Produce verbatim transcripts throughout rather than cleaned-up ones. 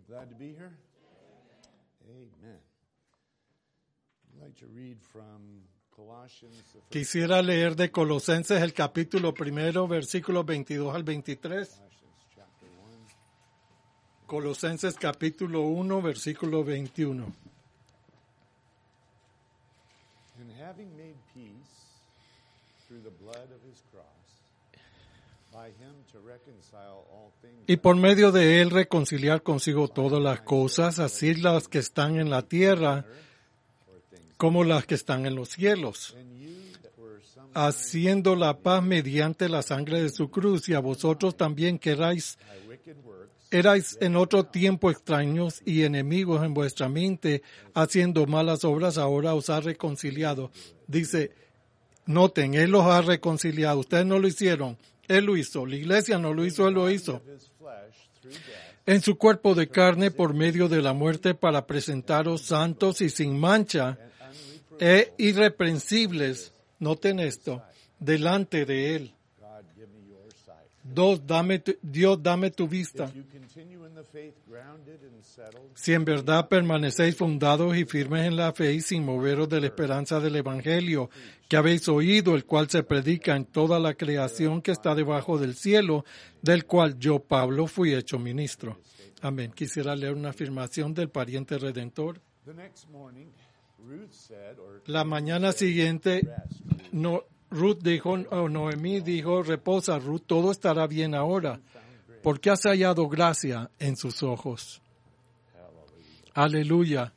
Glad to be here? Amen. I'd like to read from Colossians. Quisiera leer de Colosenses el capítulo primero, versículos veintidós al veintitrés. Colosenses capítulo uno, versículo veintiuno. And having made peace through the blood of his cross, by him to reconcile all things. Y por medio de él reconciliar consigo todas las cosas, así las que están en la tierra como las que están en los cielos, haciendo la paz mediante la sangre de su cruz, y a vosotros también que erais, erais en otro tiempo extraños y enemigos en vuestra mente, haciendo malas obras, ahora os ha reconciliado. Dice, noten, él los ha reconciliado, ustedes no lo hicieron, él lo hizo, la iglesia no lo hizo, él lo hizo. En su cuerpo de carne por medio de la muerte para presentaros santos y sin mancha e irreprensibles, noten esto, delante de él. Dos, dame tu, Dios, dame tu vista. Si en verdad permanecéis fundados y firmes en la fe y sin moveros de la esperanza del Evangelio que habéis oído, el cual se predica en toda la creación que está debajo del cielo, del cual yo, Pablo, fui hecho ministro. Amén. Quisiera leer una afirmación del pariente redentor. La mañana siguiente, no, Ruth dijo, o Noemí dijo, reposa, Ruth, todo estará bien ahora, porque has hallado gracia en sus ojos. Aleluya.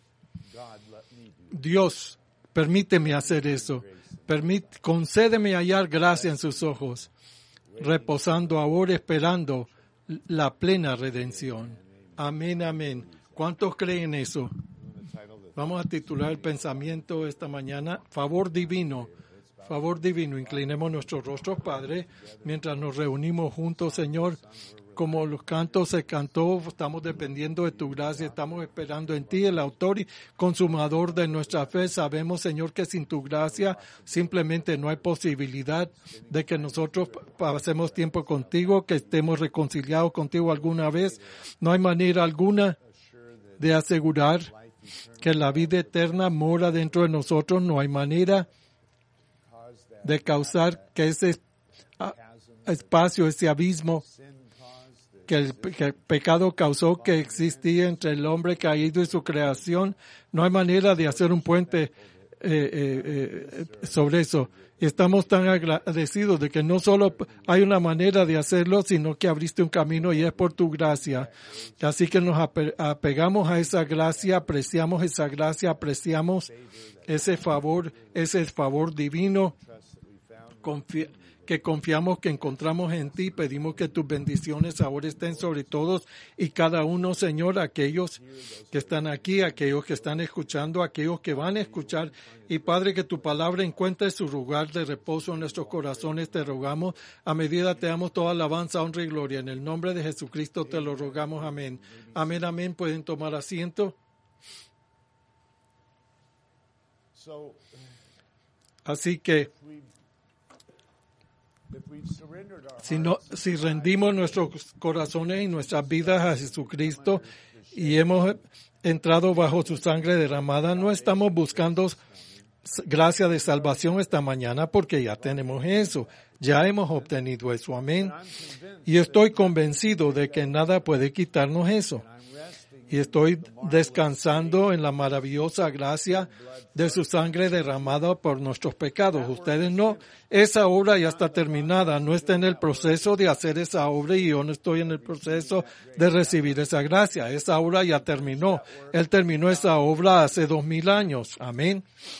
Dios, permíteme hacer eso. Permít, concédeme hallar gracia en sus ojos, reposando ahora, esperando la plena redención. Amén, amén. ¿Cuántos creen eso? Vamos a titular el pensamiento esta mañana, favor divino. Favor divino, inclinemos nuestros rostros, Padre, mientras nos reunimos juntos, Señor. Como los cantos se cantó, estamos dependiendo de tu gracia, estamos esperando en ti, el autor y consumador de nuestra fe. Sabemos, Señor, que sin tu gracia simplemente no hay posibilidad de que nosotros pasemos tiempo contigo, que estemos reconciliados contigo alguna vez. No hay manera alguna de asegurar que la vida eterna mora dentro de nosotros. No hay manera de causar que ese espacio, ese abismo que el, que el pecado causó que existía entre el hombre caído y su creación, no hay manera de hacer un puente eh, eh, eh, sobre eso. Estamos tan agradecidos de que no solo hay una manera de hacerlo, sino que abriste un camino y es por tu gracia. Así que nos apegamos a esa gracia, apreciamos esa gracia, apreciamos ese favor, ese favor divino. Confía, que confiamos que encontramos en ti, pedimos que tus bendiciones ahora estén sobre todos y cada uno, Señor, aquellos que están aquí, aquellos que están escuchando, aquellos que van a escuchar, y Padre, que tu palabra encuentre su lugar de reposo en nuestros corazones, te rogamos, a medida te damos toda alabanza, honra y gloria, en el nombre de Jesucristo te lo rogamos, amén. Amén, amén, pueden tomar asiento. Así que Si, no, si rendimos nuestros corazones y nuestras vidas a Jesucristo y hemos entrado bajo su sangre derramada, no estamos buscando gracia de salvación esta mañana porque ya tenemos eso, ya hemos obtenido eso, amén. Y estoy convencido de que nada puede quitarnos eso. Y estoy descansando en la maravillosa gracia de su sangre derramada por nuestros pecados. Ustedes no. Esa obra ya está terminada. No está en el proceso de hacer esa obra y yo no estoy en el proceso de recibir esa gracia. Esa obra ya terminó. Él terminó esa obra hace dos mil años. Amén.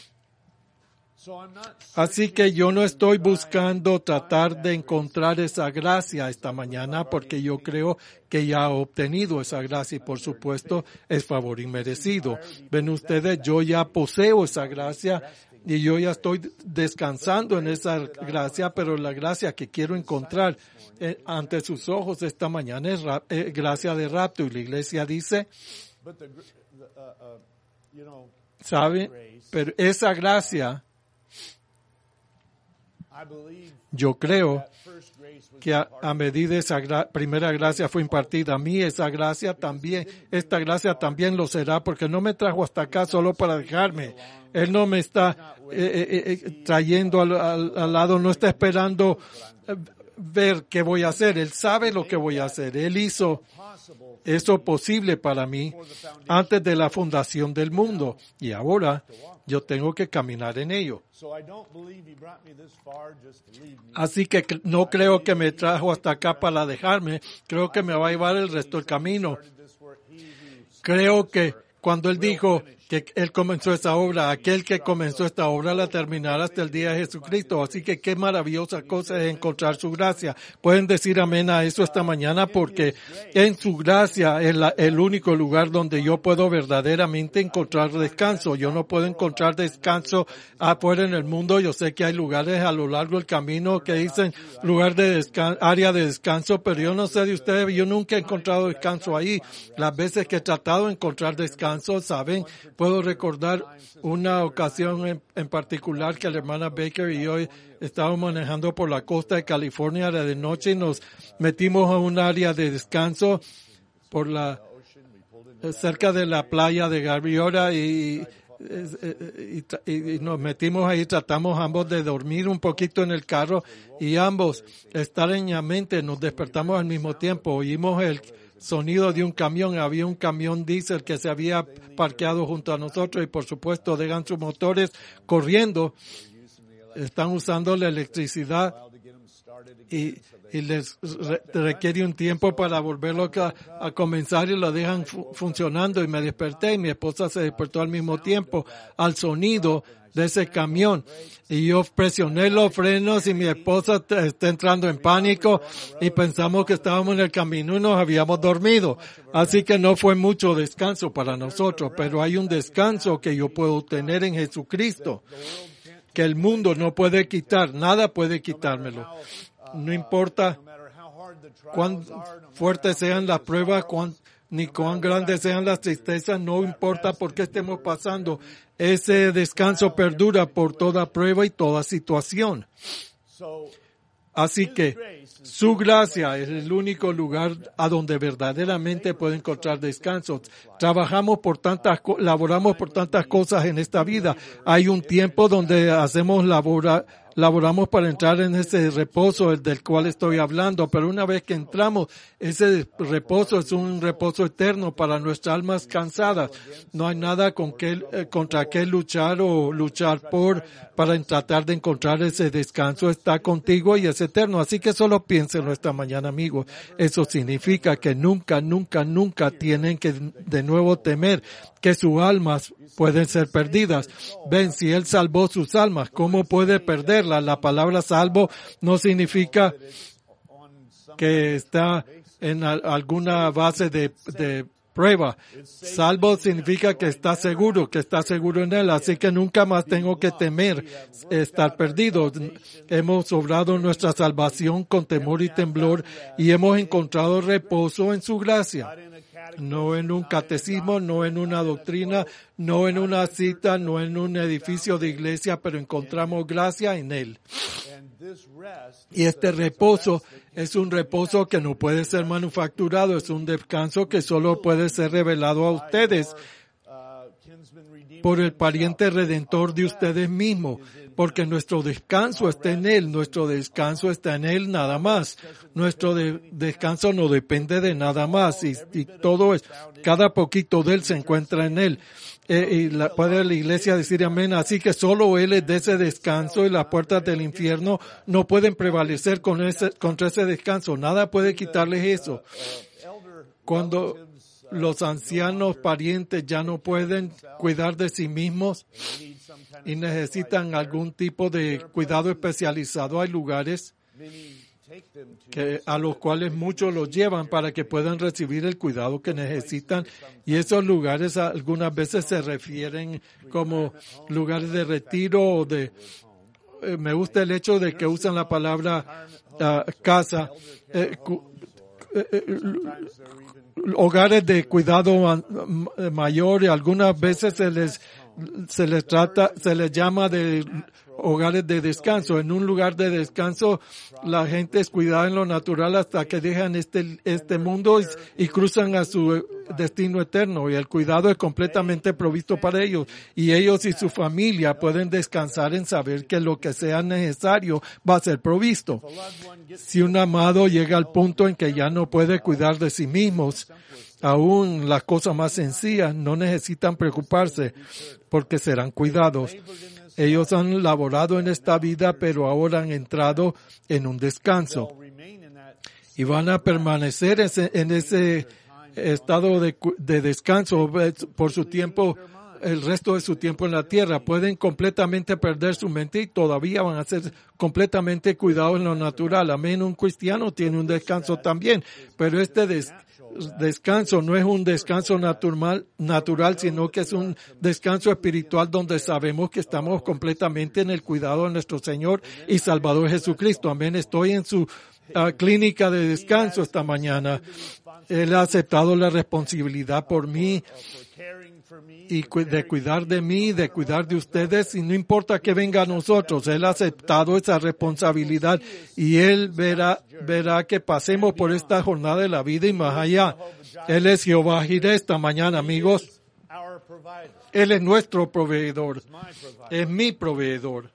Así que yo no estoy buscando tratar de encontrar esa gracia esta mañana porque yo creo que ya he obtenido esa gracia y por supuesto es favor inmerecido. Ven ustedes, yo ya poseo esa gracia y yo ya estoy descansando en esa gracia, pero la gracia que quiero encontrar eh, ante sus ojos esta mañana es ra- eh, gracia de rapto y la iglesia dice, ¿sabe? Pero esa gracia, yo creo que a, a medida esa gra- primera gracia fue impartida a mí, esa gracia también, esta gracia también lo será, porque no me trajo hasta acá solo para dejarme. Él no me está eh, eh, eh, trayendo al, al, al lado, no está esperando eh, ver qué voy a hacer. Él sabe lo que voy a hacer. Él hizo eso posible para mí antes de la fundación del mundo. Y ahora yo tengo que caminar en ello. Así que no creo que me trajo hasta acá para dejarme. Creo que me va a llevar el resto del camino. Creo que cuando Él dijo que Él comenzó esa obra, aquel que comenzó esta obra la terminará hasta el día de Jesucristo. Así que qué maravillosa cosa es encontrar su gracia. Pueden decir amén a eso esta mañana, porque en su gracia es la, el único lugar donde yo puedo verdaderamente encontrar descanso. Yo no puedo encontrar descanso afuera en el mundo. Yo sé que hay lugares a lo largo del camino que dicen lugar de descanso, área de descanso, pero yo no sé de ustedes, yo nunca he encontrado descanso ahí. Las veces que he tratado de encontrar descanso, saben, puedo recordar una ocasión en, en particular que la hermana Baker y yo estábamos manejando por la costa de California de noche y nos metimos a un área de descanso por la cerca de la playa de Gaviota y, y, y, y nos metimos ahí, tratamos ambos de dormir un poquito en el carro y ambos extrañamente nos despertamos al mismo tiempo, oímos el sonido de un camión, había un camión diésel que se había parqueado junto a nosotros y por supuesto dejan sus motores corriendo, están usando la electricidad y, y les re, requiere un tiempo para volverlo a, a comenzar y lo dejan fu- funcionando y me desperté y mi esposa se despertó al mismo tiempo al sonido de ese camión y yo presioné los frenos y mi esposa t- está entrando en pánico y pensamos que estábamos en el camino y nos habíamos dormido. Así que no fue mucho descanso para nosotros, pero hay un descanso que yo puedo tener en Jesucristo, que el mundo no puede quitar, nada puede quitármelo. No importa cuán fuertes sean las pruebas, cuán, ni cuán grandes sean las tristezas, no importa por qué estemos pasando. Ese descanso perdura por toda prueba y toda situación. Así que su gracia es el único lugar a donde verdaderamente puedo encontrar descanso. Trabajamos por tantas, laboramos por tantas cosas en esta vida. Hay un tiempo donde hacemos labora, laboramos para entrar en ese reposo del cual estoy hablando, pero una vez que entramos, ese reposo es un reposo eterno para nuestras almas cansadas. No hay nada con que, eh, contra qué luchar o luchar por para tratar de encontrar ese descanso. Está contigo y es eterno. Así que solo piénsenlo esta mañana, amigos. Eso significa que nunca, nunca, nunca tienen que de nuevo temer que sus almas pueden ser perdidas. Ven, si Él salvó sus almas, ¿cómo puede perderlas? La palabra salvo no significa que está en a, alguna base de, de prueba. Salvo significa que está seguro, que está seguro en Él. Así que nunca más tengo que temer estar perdido. Hemos obrado nuestra salvación con temor y temblor y hemos encontrado reposo en su gracia. No en un catecismo, no en una doctrina, no en una cita, no en un edificio de iglesia, pero encontramos gracia en Él. Y este reposo es un reposo que no puede ser manufacturado, es un descanso que solo puede ser revelado a ustedes por el pariente redentor de ustedes mismos, porque nuestro descanso está en Él, nuestro descanso está en Él nada más. Nuestro de, descanso no depende de nada más y, y todo es, cada poquito de Él se encuentra en Él. Eh, y la, puede la iglesia decir amén, así que solo Él es de ese descanso y las puertas del infierno no pueden prevalecer con ese, contra ese descanso, nada puede quitarles eso. Cuando los ancianos parientes ya no pueden cuidar de sí mismos y necesitan algún tipo de cuidado especializado, hay lugares que, a los cuales muchos los llevan para que puedan recibir el cuidado que necesitan, y esos lugares algunas veces se refieren como lugares de retiro o de eh, me gusta el hecho de que usan la palabra uh, casa, eh, cu, eh, eh, hogares de cuidado mayor, y algunas veces se les se les trata, se les llama de hogares de descanso. En un lugar de descanso, la gente es cuidada en lo natural hasta que dejan este, este mundo y, y cruzan a su destino eterno. Y el cuidado es completamente provisto para ellos. Y ellos y su familia pueden descansar en saber que lo que sea necesario va a ser provisto. Si un amado llega al punto en que ya no puede cuidar de sí mismos, aún las cosas más sencillas no necesitan preocuparse porque serán cuidados. Ellos han laborado en esta vida, pero ahora han entrado en un descanso y van a permanecer en ese estado de, de descanso por su tiempo, el resto de su tiempo en la tierra. Pueden completamente perder su mente y todavía van a ser completamente cuidados en lo natural. Amén. Un cristiano tiene un descanso también, pero este descanso descanso no es un descanso natural, natural, sino que es un descanso espiritual donde sabemos que estamos completamente en el cuidado de nuestro Señor y Salvador Jesucristo. Amén. Estoy en su uh, clínica de descanso esta mañana. Él ha aceptado la responsabilidad por mí y de cuidar de mí, de cuidar de ustedes, y no importa que venga a nosotros, Él ha aceptado esa responsabilidad y Él verá, verá que pasemos por esta jornada de la vida y más allá. Él es Jehová Jireh esta mañana, amigos. Él es nuestro proveedor. Es mi proveedor.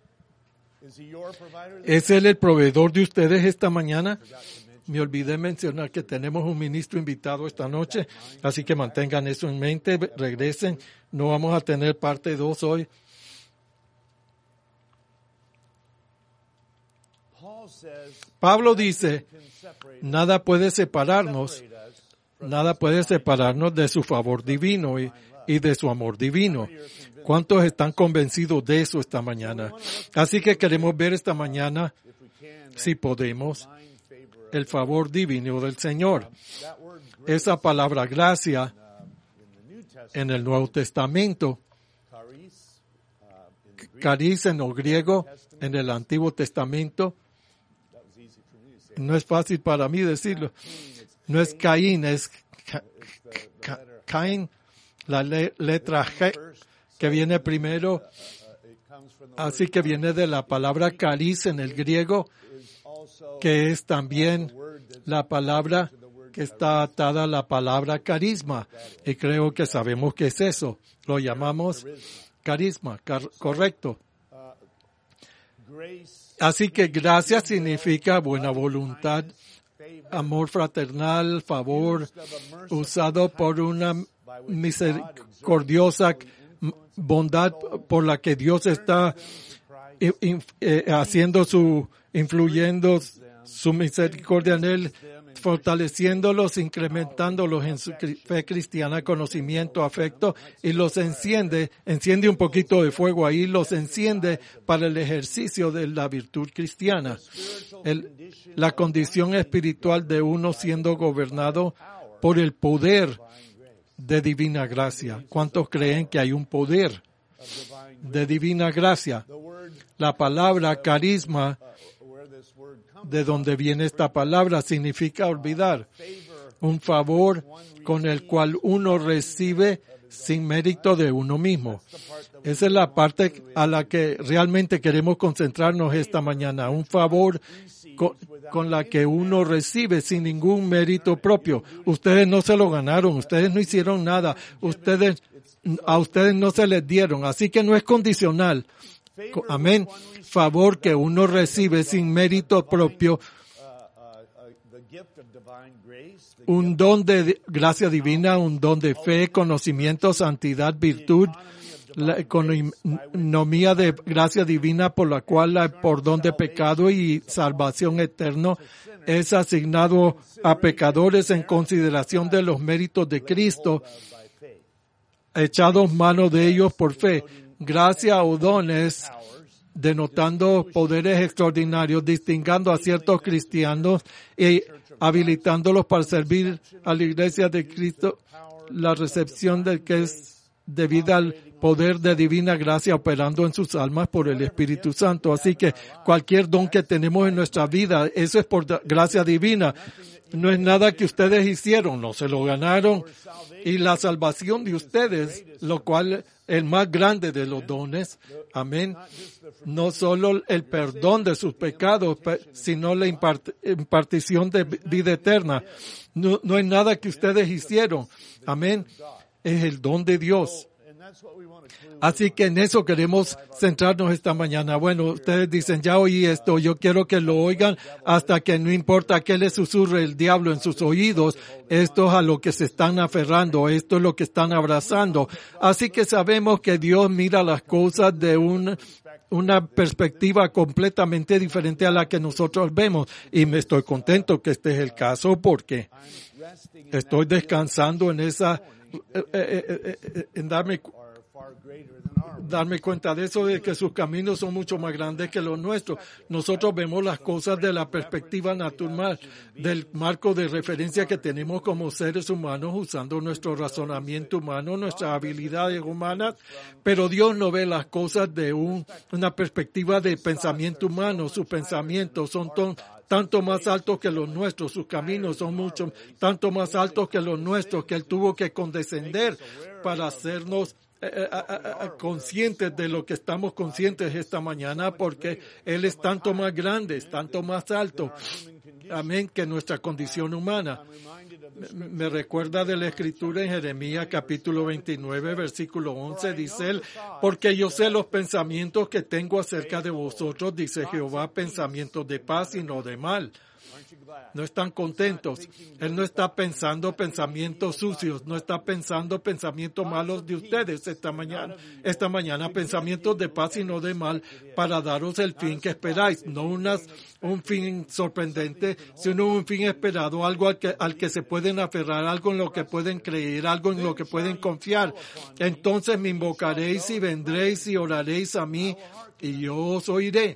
¿Es Él el proveedor de ustedes esta mañana? Me olvidé mencionar que tenemos un ministro invitado esta noche, así que mantengan eso en mente, regresen, no vamos a tener parte dos hoy. Pablo dice, nada puede separarnos, nada puede separarnos de su favor divino y, y de su amor divino. ¿Cuántos están convencidos de eso esta mañana? Así que queremos ver esta mañana, si podemos, el favor divino del Señor. Esa palabra gracia en el Nuevo Testamento, caris en el griego, en el Antiguo Testamento, no es fácil para mí decirlo, no es Caín, es Caín, la le, letra G que viene primero, así que viene de la palabra caris en el griego, que es también la palabra que está atada a la palabra carisma. Y creo que sabemos qué es eso. Lo llamamos carisma, car- correcto. Así que gracia significa buena voluntad, amor fraternal, favor, usado por una misericordiosa bondad por la que Dios está eh, haciendo su, influyendo su misericordia en él, fortaleciéndolos, incrementándolos en su fe cristiana, conocimiento, afecto, y los enciende, enciende un poquito de fuego ahí, los enciende para el ejercicio de la virtud cristiana. El, la condición espiritual de uno siendo gobernado por el poder de divina gracia. ¿Cuántos creen que hay un poder de divina gracia? La palabra carisma, de donde viene esta palabra, significa olvidar. Un favor con el cual uno recibe sin mérito de uno mismo. Esa es la parte a la que realmente queremos concentrarnos esta mañana. Un favor con, con la que uno recibe sin ningún mérito propio. Ustedes no se lo ganaron, ustedes no hicieron nada, ustedes, a ustedes no se les dieron, así que no es condicional. Amén. Favor que uno recibe sin mérito propio. Un don de gracia divina, un don de fe, conocimiento, santidad, virtud, la economía de gracia divina por la cual la, por don de pecado y salvación eterno es asignado a pecadores en consideración de los méritos de Cristo, echados mano de ellos por fe. Gracia o dones denotando poderes extraordinarios, distingando a ciertos cristianos y habilitándolos para servir a la iglesia de Cristo, la recepción del que es debido al poder de divina gracia operando en sus almas por el Espíritu Santo. Así que cualquier don que tenemos en nuestra vida, eso es por gracia divina. No es nada que ustedes hicieron, no se lo ganaron. Y la salvación de ustedes, lo cual el más grande de los dones, amén, no solo el perdón de sus pecados, sino la impart- impartición de vida eterna. No, no es nada que ustedes hicieron, amén, es el don de Dios. Así que en eso queremos centrarnos esta mañana. Bueno, ustedes dicen, ya oí esto, yo quiero que lo oigan hasta que no importa qué les susurre el diablo en sus oídos, esto es a lo que se están aferrando, esto es lo que están abrazando. Así que sabemos que Dios mira las cosas de un, una perspectiva completamente diferente a la que nosotros vemos. Y me estoy contento que este es el caso porque estoy descansando en esa, eh, eh, eh, en darme darme cuenta de eso, de que sus caminos son mucho más grandes que los nuestros. Nosotros vemos las cosas de la perspectiva natural, del marco de referencia que tenemos como seres humanos, usando nuestro razonamiento humano, nuestras habilidades humanas, pero Dios no ve las cosas de un, una perspectiva de pensamiento humano. Sus pensamientos son ton, tanto más altos que los nuestros, sus caminos son mucho, tanto más altos que los nuestros, que Él tuvo que condescender para hacernos Eh, a, a, a, conscientes de lo que estamos conscientes esta mañana, porque Él es tanto más grande, es tanto más alto, amén, que nuestra condición humana. Me, me recuerda de la escritura en Jeremías capítulo veintinueve, versículo once, dice Él, porque yo sé los pensamientos que tengo acerca de vosotros, dice Jehová, pensamientos de paz y no de mal. No están contentos. Él no está pensando pensamientos sucios, no está pensando pensamientos malos de ustedes esta mañana, esta mañana pensamientos de paz y no de mal, para daros el fin que esperáis, no unas, un fin sorprendente, sino un fin esperado, algo al que, al que se pueden aferrar, algo en lo que pueden creer, algo en lo que pueden confiar. Entonces me invocaréis y vendréis y oraréis a mí y yo os oiré.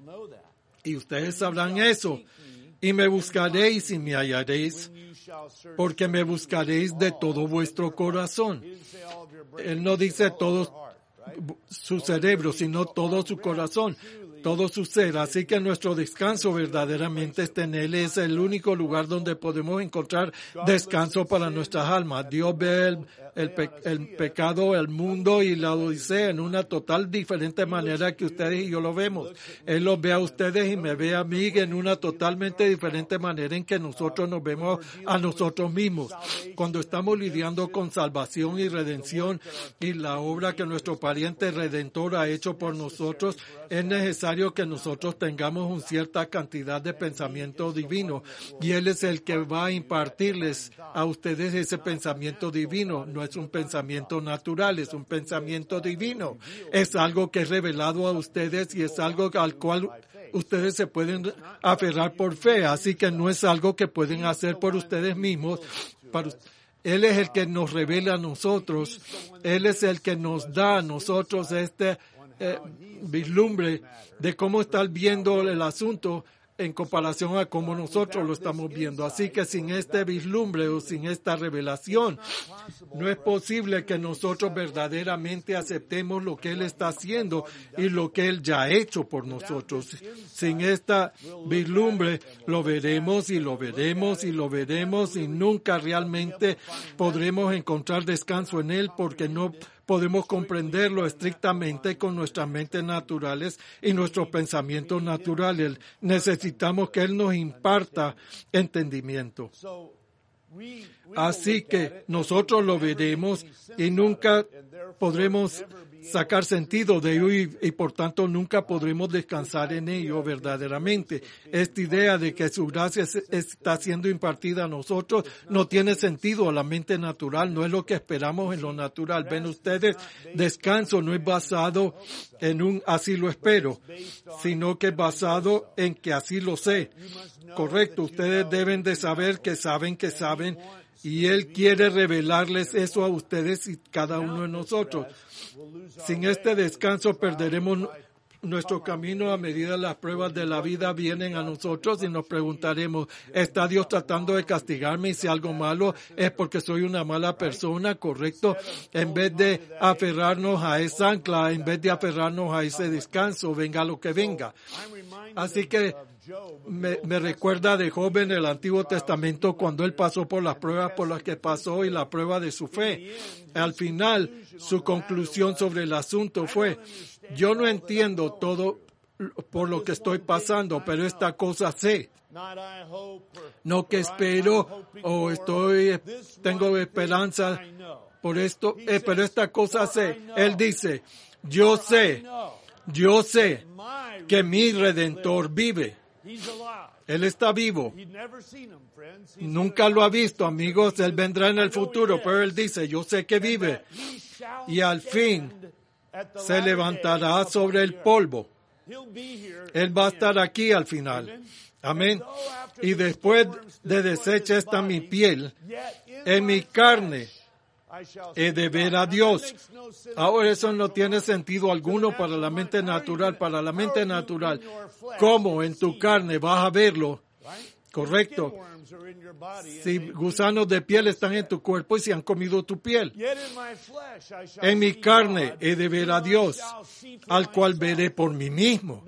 Y ustedes sabrán eso. Y me buscaréis y me hallaréis, porque me buscaréis de todo vuestro corazón. Él no dice todo su cerebro, sino todo su corazón, todo su ser. Así que nuestro descanso verdaderamente está en Él. Es el único lugar donde podemos encontrar descanso para nuestras almas. Dios ve el, el, pe, el pecado, el mundo y la odisea en una total diferente manera que ustedes y yo lo vemos. Él los ve a ustedes y me ve a mí en una totalmente diferente manera en que nosotros nos vemos a nosotros mismos. Cuando estamos lidiando con salvación y redención y la obra que nuestro pariente redentor ha hecho por nosotros, es necesario que nosotros tengamos una cierta cantidad de pensamiento divino, y Él es el que va a impartirles a ustedes ese pensamiento divino. No es un pensamiento natural, es un pensamiento divino. Es algo que es revelado a ustedes y es algo al cual ustedes se pueden aferrar por fe, así que no es algo que pueden hacer por ustedes mismos. Para Él es el que nos revela a nosotros, Él es el que nos da a nosotros este eh, vislumbre de cómo estar viendo el asunto en comparación a cómo nosotros lo estamos viendo. Así que sin este vislumbre o sin esta revelación, no es posible que nosotros verdaderamente aceptemos lo que Él está haciendo y lo que Él ya ha hecho por nosotros. Sin esta vislumbre, lo veremos y lo veremos y lo veremos y nunca realmente podremos encontrar descanso en Él, porque no podemos comprenderlo estrictamente con nuestras mentes naturales y nuestros pensamientos naturales. Necesitamos que Él nos imparta entendimiento. Así que nosotros lo veremos y nunca podremos sacar sentido de ello y, y por tanto nunca podremos descansar en ello verdaderamente. Esta idea de que su gracia es, está siendo impartida a nosotros no tiene sentido a la mente natural, no es lo que esperamos en lo natural. Ven ustedes, descanso no es basado en un así lo espero, sino que es basado en que así lo sé. Correcto, ustedes deben de saber que saben que saben, y Él quiere revelarles eso a ustedes y cada uno de nosotros. Sin este descanso perderemos nuestro camino a medida de las pruebas de la vida vienen a nosotros y nos preguntaremos, ¿está Dios tratando de castigarme? Y si algo malo es porque soy una mala persona, ¿correcto? En vez de aferrarnos a esa ancla, en vez de aferrarnos a ese descanso, venga lo que venga. Así que me, me recuerda de Job en el Antiguo Testamento cuando él pasó por las pruebas por las que pasó y la prueba de su fe. Al final, su conclusión sobre el asunto fue, yo no entiendo todo por lo que estoy pasando, pero esta cosa sé. No que espero o estoy, tengo esperanza por esto, eh, pero esta cosa sé. Él dice, yo sé, yo sé que mi Redentor vive. Él está vivo. Nunca lo ha visto, amigos. Él vendrá en el futuro, pero él dice, yo sé que vive. Y al fin se levantará sobre el polvo. Él va a estar aquí al final. Amén. Y después de deshecha esta mi piel, en mi carne he de ver a Dios. Ahora eso no tiene sentido alguno para la mente natural. Para la mente natural, ¿cómo en tu carne vas a verlo? Correcto. Si gusanos de piel están en tu cuerpo y se han comido tu piel. En mi carne he de ver a Dios, al cual veré por mí mismo.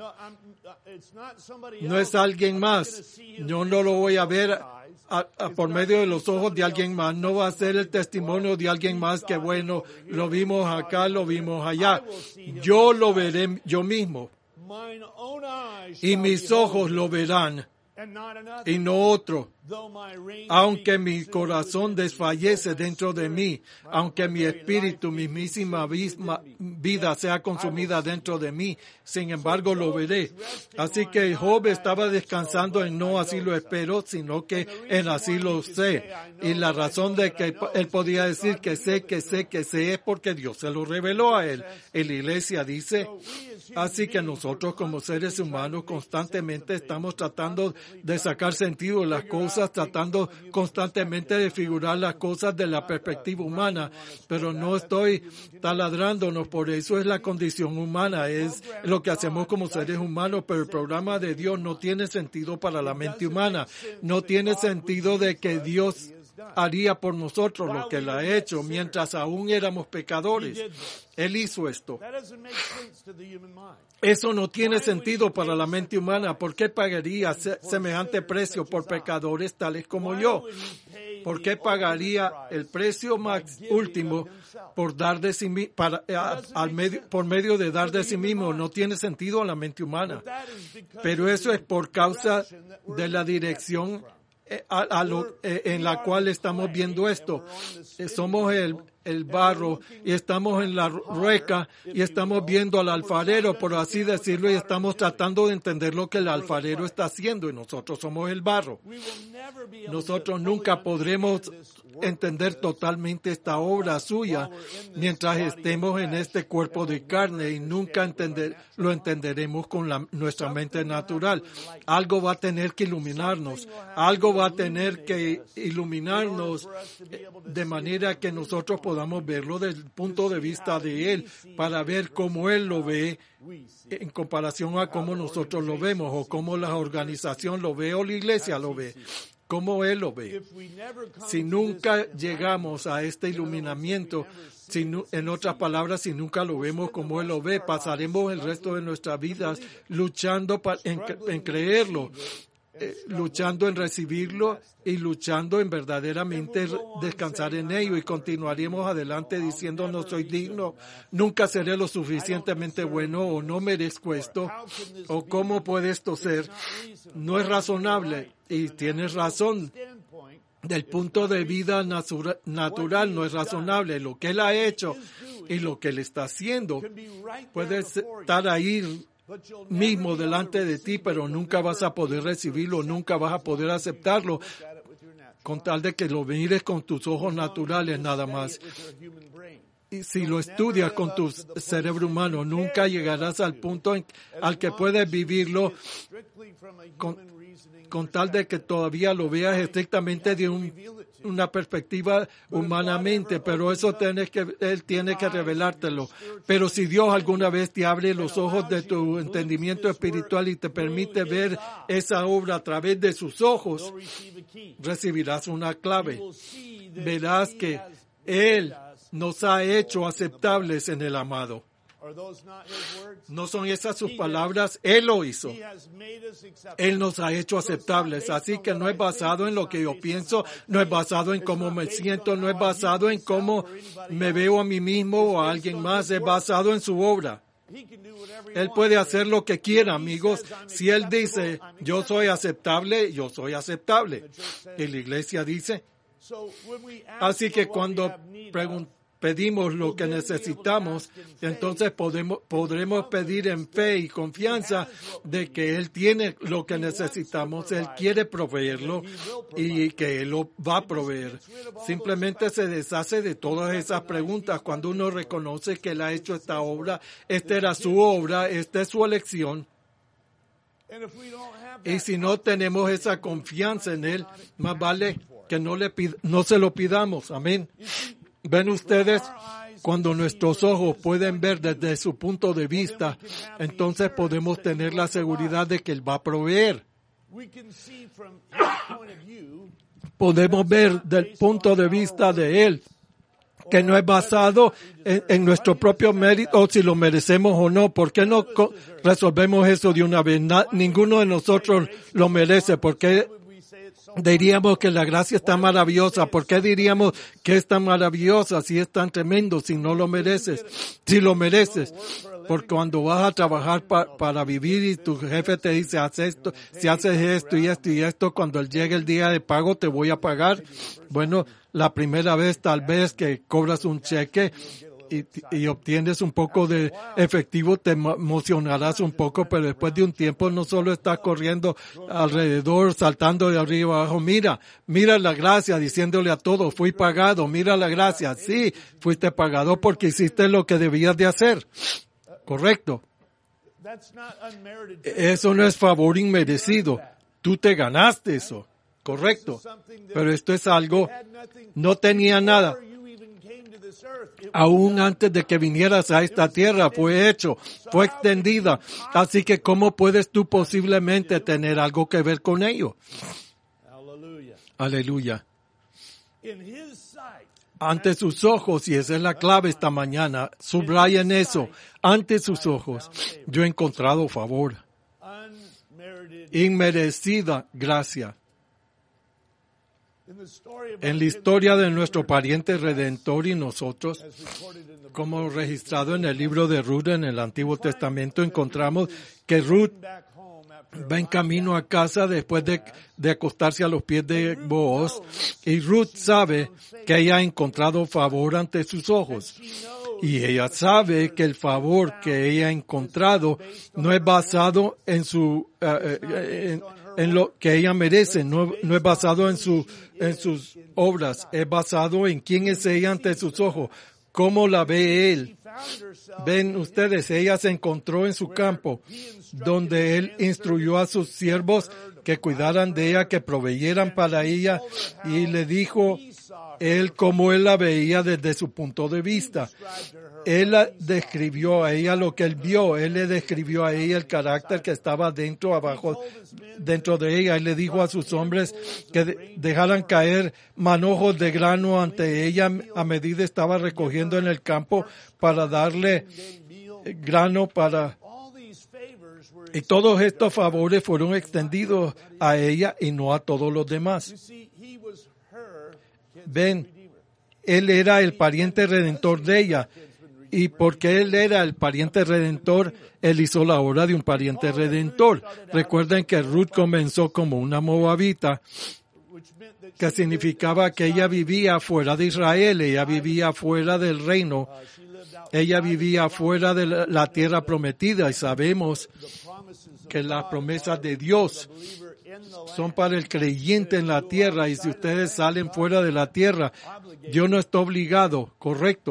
No es alguien más. Yo no lo voy a ver A, a, por medio de los ojos de alguien más. No va a ser el testimonio de alguien más que bueno, lo vimos acá, lo vimos allá. Yo lo veré yo mismo. Y mis ojos lo verán y no otro. Aunque mi corazón desfallece dentro de mí, aunque mi espíritu, mi misma vida sea consumida dentro de mí, sin embargo lo veré. Así que Job estaba descansando en no así lo espero, sino que en así lo sé. Y la razón de que él podía decir que sé, que sé, que sé es porque Dios se lo reveló a él. Y la iglesia dice, así que nosotros como seres humanos constantemente estamos tratando de sacar sentido de las cosas, tratando constantemente de figurar las cosas de la perspectiva humana, pero no estoy taladrándonos por eso. Es la condición humana, es lo que hacemos como seres humanos, pero el programa de Dios no tiene sentido para la mente humana. No tiene sentido de que Dios haría por nosotros lo que Él ha hecho mientras aún éramos pecadores. Él hizo esto. Eso no tiene sentido para la mente humana. ¿Por qué pagaría semejante precio por pecadores tales como yo? ¿Por qué pagaría el precio más último por dar de sí mismo, para, a, al medio, por medio de dar de sí mismo? No tiene sentido a la mente humana. Pero eso es por causa de la dirección A, a lo, eh, en la cual estamos viendo esto. Eh, somos el, el barro y estamos en la rueca y estamos viendo al alfarero, por así decirlo, y estamos tratando de entender lo que el alfarero está haciendo y nosotros somos el barro. Nosotros nunca podremos entender totalmente esta obra suya mientras estemos en este cuerpo de carne y nunca entender, lo entenderemos con la, nuestra mente natural. Algo va a tener que iluminarnos, algo va a tener que iluminarnos de manera que nosotros podamos verlo desde el punto de vista de Él, para ver cómo Él lo ve en comparación a cómo nosotros lo vemos, o cómo la organización lo ve o la iglesia lo ve. Cómo Él lo ve. Si nunca llegamos a este iluminamiento, si no, en otras palabras, si nunca lo vemos como Él lo ve, pasaremos el resto de nuestras vidas luchando pa, en, en creerlo, eh, luchando en recibirlo y luchando en verdaderamente descansar en ello, y continuaremos adelante diciendo no soy digno, nunca seré lo suficientemente bueno, o no merezco esto, o cómo puede esto ser. No es razonable. Y tienes razón, del punto de vista natura, natural no es razonable. Lo que Él ha hecho y lo que Él está haciendo puede estar ahí mismo delante de ti, pero nunca vas a poder recibirlo, nunca vas a poder aceptarlo, con tal de que lo mires con tus ojos naturales nada más. Y si lo estudias con tu cerebro humano, nunca llegarás al punto en, al que puedes vivirlo con, con tal de que todavía lo veas estrictamente de un una perspectiva humanamente, pero eso tienes que, Él tiene que revelártelo. Pero si Dios alguna vez te abre los ojos de tu entendimiento espiritual y te permite ver esa obra a través de sus ojos, recibirás una clave. Verás que Él nos ha hecho aceptables en el amado. ¿No son esas sus palabras? Él lo hizo. Él nos ha hecho aceptables. Así que no es basado en lo que yo pienso, no es basado en cómo me siento, no es basado en cómo me veo a mí mismo o a alguien más, es basado en su obra. Él puede hacer lo que quiera, amigos. Si Él dice, yo soy aceptable, yo soy aceptable. Y la iglesia dice. Así que cuando preguntamos, pedimos lo que necesitamos, entonces podemos, podremos pedir en fe y confianza de que Él tiene lo que necesitamos, Él quiere proveerlo y que Él lo va a proveer. Simplemente se deshace de todas esas preguntas cuando uno reconoce que Él ha hecho esta obra, esta era su obra, esta es su elección. Y si no tenemos esa confianza en Él, más vale que no, le pid- no se lo pidamos. Amén. Ven ustedes, cuando nuestros ojos pueden ver desde su punto de vista, entonces podemos tener la seguridad de que Él va a proveer. Podemos ver del punto de vista de Él, que no es basado en, en nuestro propio mérito, o si lo merecemos o no. ¿Por qué no co- resolvemos eso de una vez? Na- ninguno de nosotros lo merece. ¿Por qué diríamos que la gracia está maravillosa? ¿Por qué diríamos que es tan maravillosa si es tan tremendo, si no lo mereces? Si lo mereces. Porque cuando vas a trabajar pa, para vivir y tu jefe te dice, haz esto, si haces esto y esto y esto, cuando llegue el día de pago te voy a pagar. Bueno, la primera vez tal vez que cobras un cheque y, y obtienes un poco de efectivo, te emocionarás un poco, pero después de un tiempo no solo estás corriendo alrededor, saltando de arriba abajo. Mira, mira la gracia, diciéndole a todos, fui pagado, mira la gracia. Sí, fuiste pagado porque hiciste lo que debías de hacer. Correcto. Eso no es favor inmerecido. Tú te ganaste eso. Correcto. Pero esto es algo, no tenía nada. Aún antes de que vinieras a esta tierra fue hecho, fue extendida. Así que ¿cómo puedes tú posiblemente tener algo que ver con ello? Aleluya. Ante sus ojos, y esa es la clave esta mañana, subrayen eso, ante sus ojos, yo he encontrado favor, inmerecida gracia. En la historia de nuestro pariente redentor y nosotros, como registrado en el libro de Ruth en el Antiguo Testamento, encontramos que Ruth va en camino a casa después de, de acostarse a los pies de Booz, y Ruth sabe que ella ha encontrado favor ante sus ojos. Y ella sabe que el favor que ella ha encontrado no es basado en su, uh, en, en lo que ella merece, no, no es basado en su, en sus obras, es basado en quién es ella ante sus ojos, cómo la ve él. Ven ustedes, ella se encontró en su campo, donde él instruyó a sus siervos que cuidaran de ella, que proveyeran para ella, y le dijo él cómo él la veía desde su punto de vista. Él la describió a ella lo que él vio, él le describió a ella el carácter que estaba dentro, abajo, dentro de ella. Él le dijo a sus hombres que de, dejaran caer manojos de grano ante ella a medida estaba recogiendo en el campo para darle grano para... Y todos estos favores fueron extendidos a ella y no a todos los demás. Ven, él era el pariente redentor de ella. Y porque él era el pariente redentor, él hizo la obra de un pariente redentor. Recuerden que Ruth comenzó como una moabita, que significaba que ella vivía fuera de Israel, ella vivía fuera del reino, ella vivía fuera de la tierra prometida, y sabemos que las promesas de Dios son para el creyente en la tierra, y si ustedes salen fuera de la tierra, Dios no está obligado, correcto.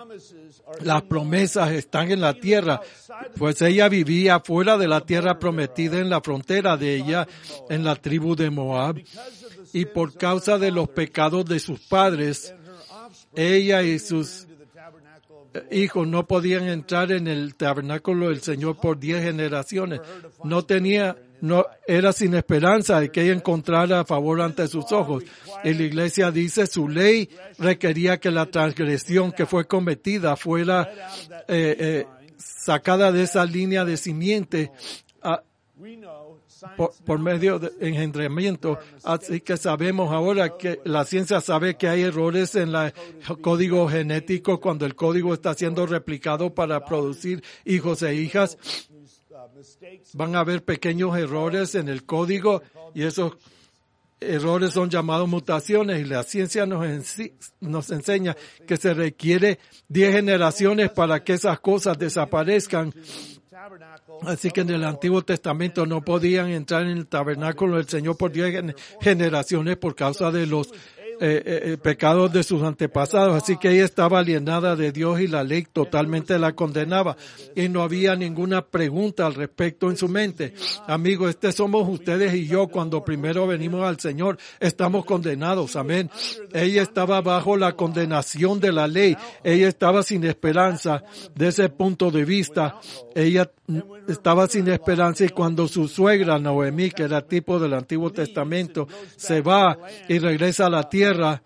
las promesas están en la tierra, pues ella vivía fuera de la tierra prometida en la frontera de ella, en la tribu de Moab, y por causa de los pecados de sus padres, ella y sus hijos no podían entrar en el tabernáculo del Señor por diez generaciones. No tenía, no, era sin esperanza de que ella encontrara favor ante sus ojos. Y la iglesia dice, su ley requería que la transgresión que fue cometida fuera eh, eh, sacada de esa línea de simiente a, por, por medio de engendramiento. Así que sabemos ahora que la ciencia sabe que hay errores en el código genético cuando el código está siendo replicado para producir hijos e hijas. Van a haber pequeños errores en el código y esos errores son llamados mutaciones, y la ciencia nos, en, nos enseña que se requiere diez generaciones para que esas cosas desaparezcan. Así que en el Antiguo Testamento no podían entrar en el tabernáculo del Señor por diez generaciones por causa de los eh, eh, pecados de sus antepasados. Así que ella estaba alienada de Dios y la ley totalmente la condenaba. Y no había ninguna pregunta al respecto en su mente. Amigos, este somos ustedes y yo cuando primero venimos al Señor. Estamos condenados. Amén. Ella estaba bajo la condenación de la ley. Ella estaba sin esperanza. De ese punto de vista, ella estaba sin esperanza, y cuando su suegra Noemí, que era tipo del Antiguo Testamento, se va y regresa a la tierra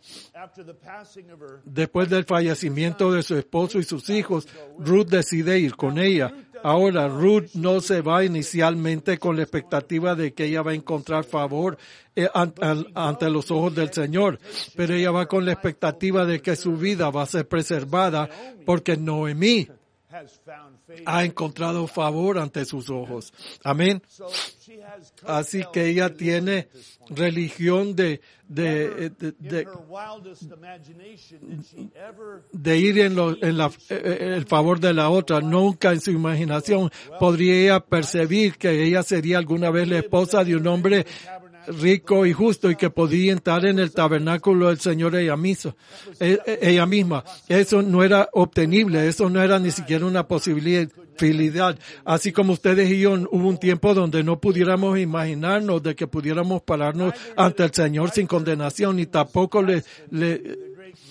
después del fallecimiento de su esposo y sus hijos, Ruth decide ir con ella. Ahora, Ruth no se va inicialmente con la expectativa de que ella va a encontrar favor eh, ante, ante los ojos del Señor, pero ella va con la expectativa de que su vida va a ser preservada porque Noemí ha encontrado favor ante sus ojos. Amén. Así que ella tiene religión de, de, de, de, de ir en, lo, en la, el favor de la otra. Nunca en su imaginación podría ella percibir que ella sería alguna vez la esposa de un hombre rico y justo y que podía entrar en el tabernáculo del Señor ella misma. Ella misma. Eso no era obtenible, eso no era ni siquiera una posibilidad. Así como ustedes y yo, hubo un tiempo donde no pudiéramos imaginarnos de que pudiéramos pararnos ante el Señor sin condenación, ni tampoco le, le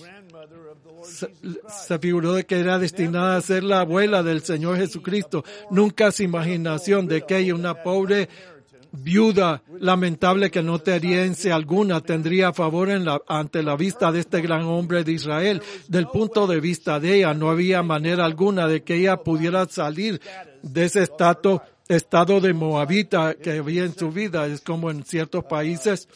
se, se figuró de que era destinada a ser la abuela del Señor Jesucristo. Nunca su imaginación de que ella, una pobre viuda lamentable que no tenía herencia alguna, tendría favor en la, ante la vista de este gran hombre de Israel. Del punto de vista de ella, no había manera alguna de que ella pudiera salir de ese estado, estado de moabita que había en su vida. Es como en ciertos países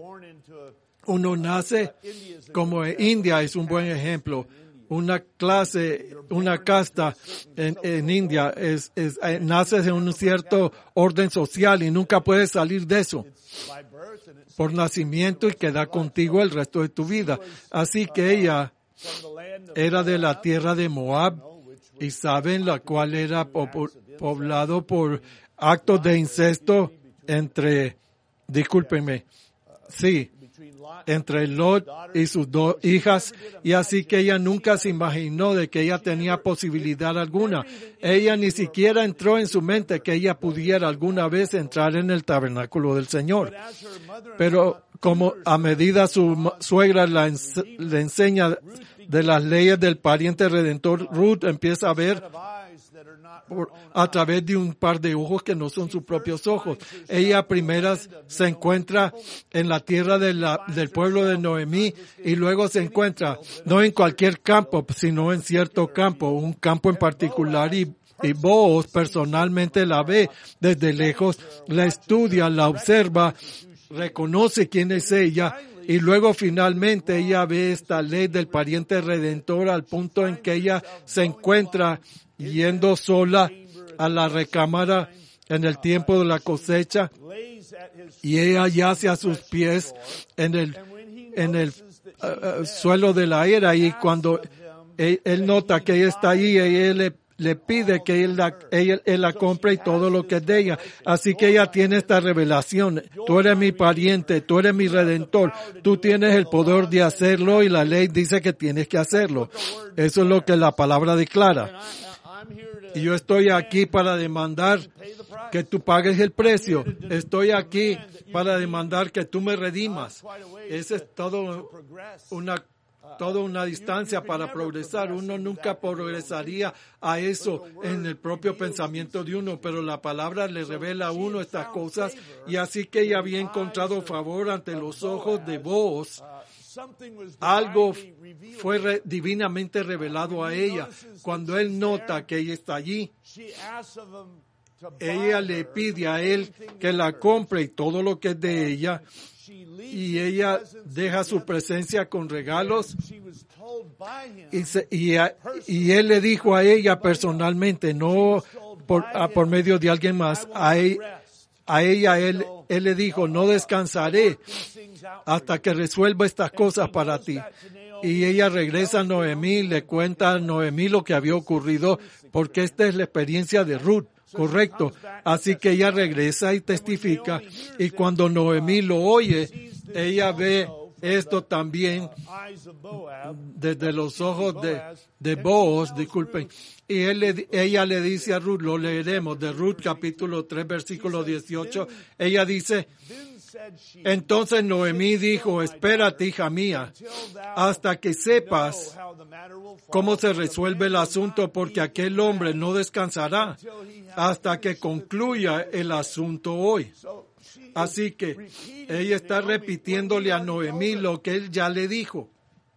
uno nace, como en India es un buen ejemplo. Una clase, una casta en, en India es, es, eh, naces en un cierto orden social y nunca puedes salir de eso por nacimiento y queda contigo el resto de tu vida. Así que ella era de la tierra de Moab, y saben la cual era po poblado por actos de incesto entre, discúlpenme, sí, entre Lot y sus dos hijas, y así que ella nunca se imaginó de que ella tenía posibilidad alguna. Ella ni siquiera entró en su mente que ella pudiera alguna vez entrar en el tabernáculo del Señor. Pero como a medida su suegra la ens le enseña de las leyes del pariente redentor, Ruth empieza a ver Por, a través de un par de ojos que no son sus propios ojos. Ella primero se encuentra en la tierra de la, del pueblo de Noemí, y luego se encuentra no en cualquier campo, sino en cierto campo, un campo en particular, y, y Boaz personalmente la ve desde lejos, la estudia, la observa, reconoce quién es ella. Y luego finalmente ella ve esta ley del pariente redentor al punto en que ella se encuentra yendo sola a la recámara en el tiempo de la cosecha, y ella yace a sus pies en el en el uh, uh, suelo de la era, y cuando él, él nota que ella está ahí, él le, le pide que él la, ella, él la compre y todo lo que es de ella. Así que ella tiene esta revelación. Tú eres mi pariente, tú eres mi redentor, tú tienes el poder de hacerlo y la ley dice que tienes que hacerlo. Eso es lo que la palabra declara. Y yo estoy aquí para demandar que tú pagues el precio. Estoy aquí para demandar que tú me redimas. Esa es todo una toda una distancia para progresar. Uno nunca progresaría a eso en el propio pensamiento de uno, pero la palabra le revela a uno estas cosas, y así que ella había encontrado favor ante los ojos de Booz. Algo fue re, divinamente revelado a ella. Cuando él nota que ella está allí, ella le pide a él que la compre y todo lo que es de ella, y ella deja su presencia con regalos, y, se, y, a, y él le dijo a ella personalmente, no por, a, por medio de alguien más, a, él, a ella él, él le dijo, no descansaré hasta que resuelva estas cosas para ti. Y ella regresa a Noemí, le cuenta a Noemí lo que había ocurrido, porque esta es la experiencia de Ruth. Correcto. Así que ella regresa y testifica, y cuando Noemí lo oye, ella ve esto también desde los ojos de, de Booz, disculpen. Y él le, ella le dice a Ruth, lo leeremos, de Ruth capítulo tres, versículo dieciocho, ella dice, entonces Noemí dijo, espérate, hija mía, hasta que sepas cómo se resuelve el asunto, porque aquel hombre no descansará hasta que concluya el asunto hoy. Así que ella está repitiéndole a Noemí lo que él ya le dijo.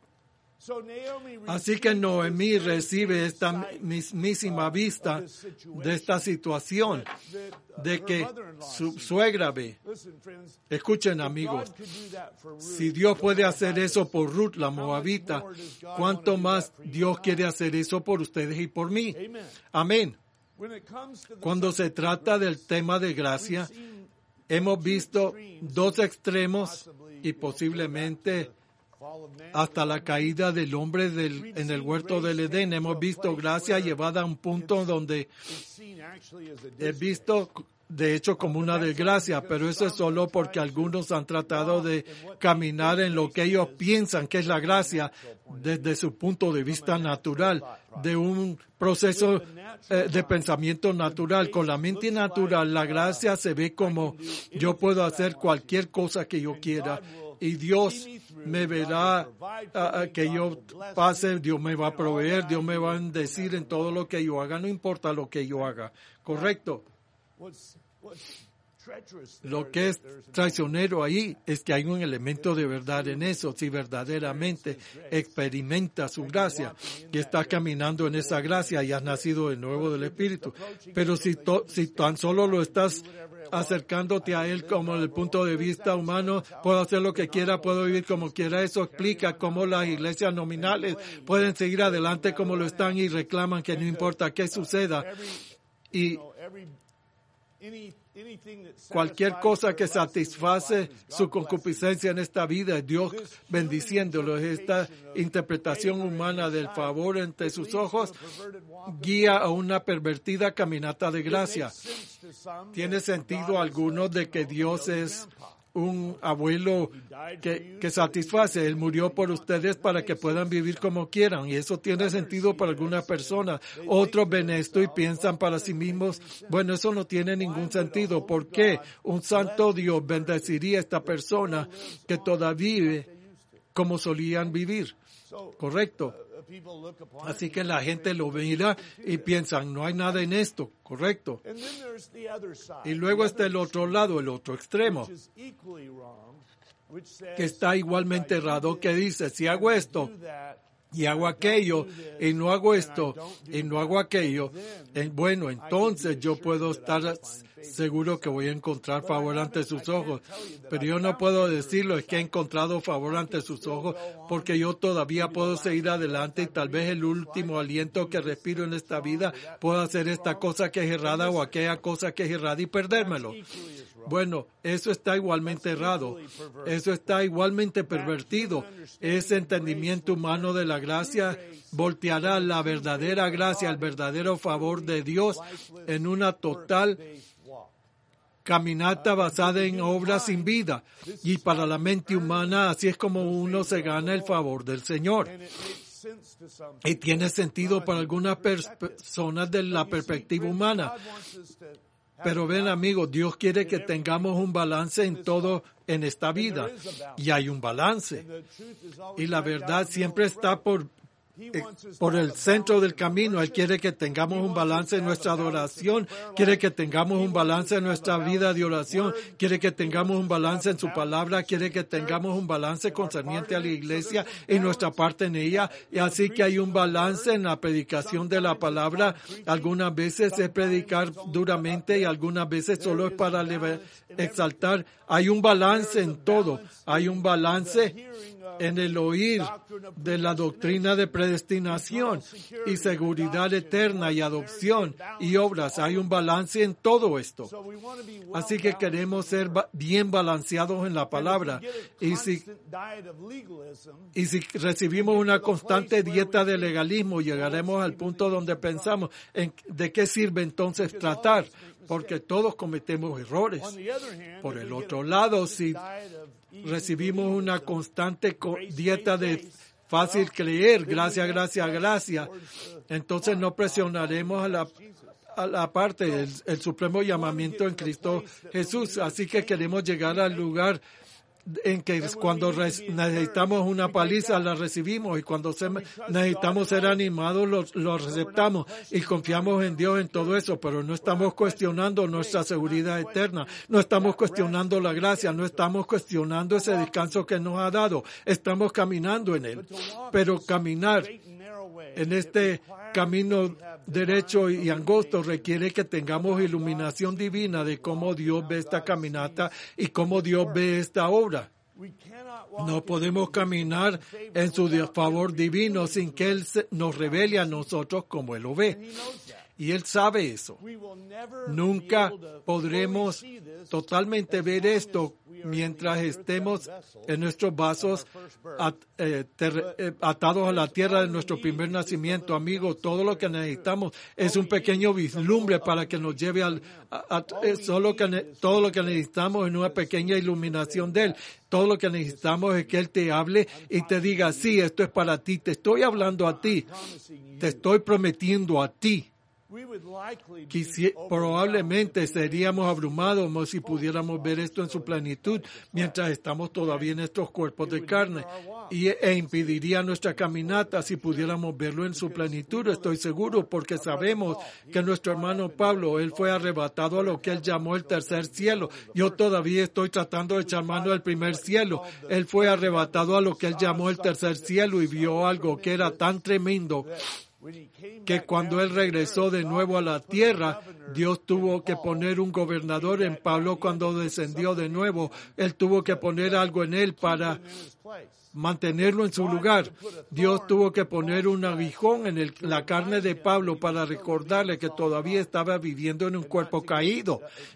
Así que Noemí recibe esta mismísima vista de esta situación, de que su suegra ve. Escuchen, amigos, si Dios puede hacer eso por Ruth, la moabita, ¿cuánto más Dios quiere hacer eso por ustedes y por mí? Amén. Cuando se trata del tema de gracia, hemos visto dos extremos y posiblemente hasta la caída del hombre del, en el huerto del Edén. Hemos visto gracia llevada a un punto donde he visto, de hecho, como una desgracia, pero eso es solo porque algunos han tratado de caminar en lo que ellos piensan que es la gracia desde su punto de vista natural, de un proceso eh, de pensamiento natural. Con la mente natural, la gracia se ve como yo puedo hacer cualquier cosa que yo quiera, y Dios me verá uh, que yo pase, Dios me va a proveer, Dios me va a bendecir en todo lo que yo haga, no importa lo que yo haga. ¿Correcto? Lo que es traicionero ahí es que hay un elemento de verdad en eso. Si verdaderamente experimenta su gracia y está caminando en esa gracia y has nacido de nuevo del Espíritu, pero si, to, si tan solo lo estás acercándote a Él como desde el punto de vista humano, puedo hacer lo que quiera, puedo vivir como quiera, eso explica cómo las iglesias nominales pueden seguir adelante como lo están y reclaman que no importa qué suceda. Y cualquier cosa que satisface su concupiscencia en esta vida, Dios bendiciéndolo. Esta interpretación humana del favor entre sus ojos guía a una pervertida caminata de gracia. Tiene sentido alguno de que Dios es un abuelo que, que satisface. Él murió por ustedes para que puedan vivir como quieran, y eso tiene sentido para algunas personas. Otros ven esto y piensan para sí mismos, bueno, eso no tiene ningún sentido. ¿Por qué un santo Dios bendeciría a esta persona que todavía vive como solían vivir? Correcto. Así que la gente lo mira y piensan, no hay nada en esto, correcto. Y luego está el otro lado, el otro extremo, que está igualmente errado, que dice, si hago esto y hago aquello, y no hago esto, y no hago aquello, bueno, entonces yo puedo estar seguro que voy a encontrar favor ante sus ojos. Pero yo no puedo decirlo, es que he encontrado favor ante sus ojos, porque yo todavía puedo seguir adelante y tal vez el último aliento que respiro en esta vida pueda hacer esta cosa que es errada o aquella cosa que es errada y perdérmelo. Bueno, eso está igualmente errado. Eso está igualmente pervertido. Ese entendimiento humano de la gracia volteará la verdadera gracia, el verdadero favor de Dios en una total caminata basada en obras sin vida. Y para la mente humana, así es como uno se gana el favor del Señor. Y tiene sentido para algunas personas de la perspectiva humana. Pero ven, amigos, Dios quiere que tengamos un balance en todo en esta vida. Y hay un balance. Y la verdad siempre está por, eh, por el centro del camino. Él quiere que tengamos un balance en nuestra adoración. Quiere que tengamos un balance en nuestra vida de oración. Quiere que tengamos un balance en su palabra. Quiere que tengamos un balance concerniente a la iglesia y nuestra parte en ella. Y así que hay un balance en la predicación de la palabra. Algunas veces es predicar duramente y algunas veces solo es para exaltar. Hay un balance en todo. Hay un balance en el oír de la doctrina de predestinación y seguridad eterna y adopción y obras. Hay un balance en todo esto. Así que queremos ser bien balanceados en la palabra. Y si, y si recibimos una constante dieta de legalismo, llegaremos al punto donde pensamos, ¿en ¿de qué sirve entonces tratar? Porque todos cometemos errores. Por el otro lado, si recibimos una constante dieta de fácil creer, gracias, gracias, gracias, entonces no presionaremos a la, a la parte, el, el supremo llamamiento en Cristo Jesús. Así que queremos llegar al lugar en que cuando necesitamos una paliza la recibimos y cuando se, necesitamos ser animados lo, lo aceptamos y confiamos en Dios en todo eso, pero no estamos cuestionando nuestra seguridad eterna, no estamos cuestionando la gracia, no estamos cuestionando ese descanso que nos ha dado, estamos caminando en él, pero caminar en este camino derecho y angosto requiere que tengamos iluminación divina de cómo Dios ve esta caminata y cómo Dios ve esta obra. No podemos caminar en su favor divino sin que Él nos revele a nosotros como Él lo ve. Y Él sabe eso. Nunca podremos totalmente ver esto mientras estemos en nuestros vasos at, eh, ter, eh, atados a la tierra de nuestro primer nacimiento. Amigos, todo lo que necesitamos es un pequeño vislumbre para que nos lleve al... A, a, es solo que, todo lo que necesitamos es una pequeña iluminación de Él. Todo lo que necesitamos es que Él te hable y te diga, sí, esto es para ti, te estoy hablando a ti, te estoy prometiendo a ti. Quisi- probablemente seríamos abrumados si pudiéramos ver esto en su plenitud mientras estamos todavía en estos cuerpos de carne y, e impediría nuestra caminata si pudiéramos verlo en su plenitud. Estoy seguro porque sabemos que nuestro hermano Pablo, él fue arrebatado a lo que él llamó el tercer cielo. Yo todavía estoy tratando de echar mano del primer cielo. Él fue arrebatado a lo que él llamó el tercer cielo y vio algo que era tan tremendo que cuando él regresó de nuevo a la tierra, Dios tuvo que poner un gobernador en Pablo. Cuando descendió de nuevo, él tuvo que poner algo en él para mantenerlo en su lugar. Dios tuvo que poner un aguijón en el, la carne de Pablo para recordarle que todavía estaba viviendo en un cuerpo caído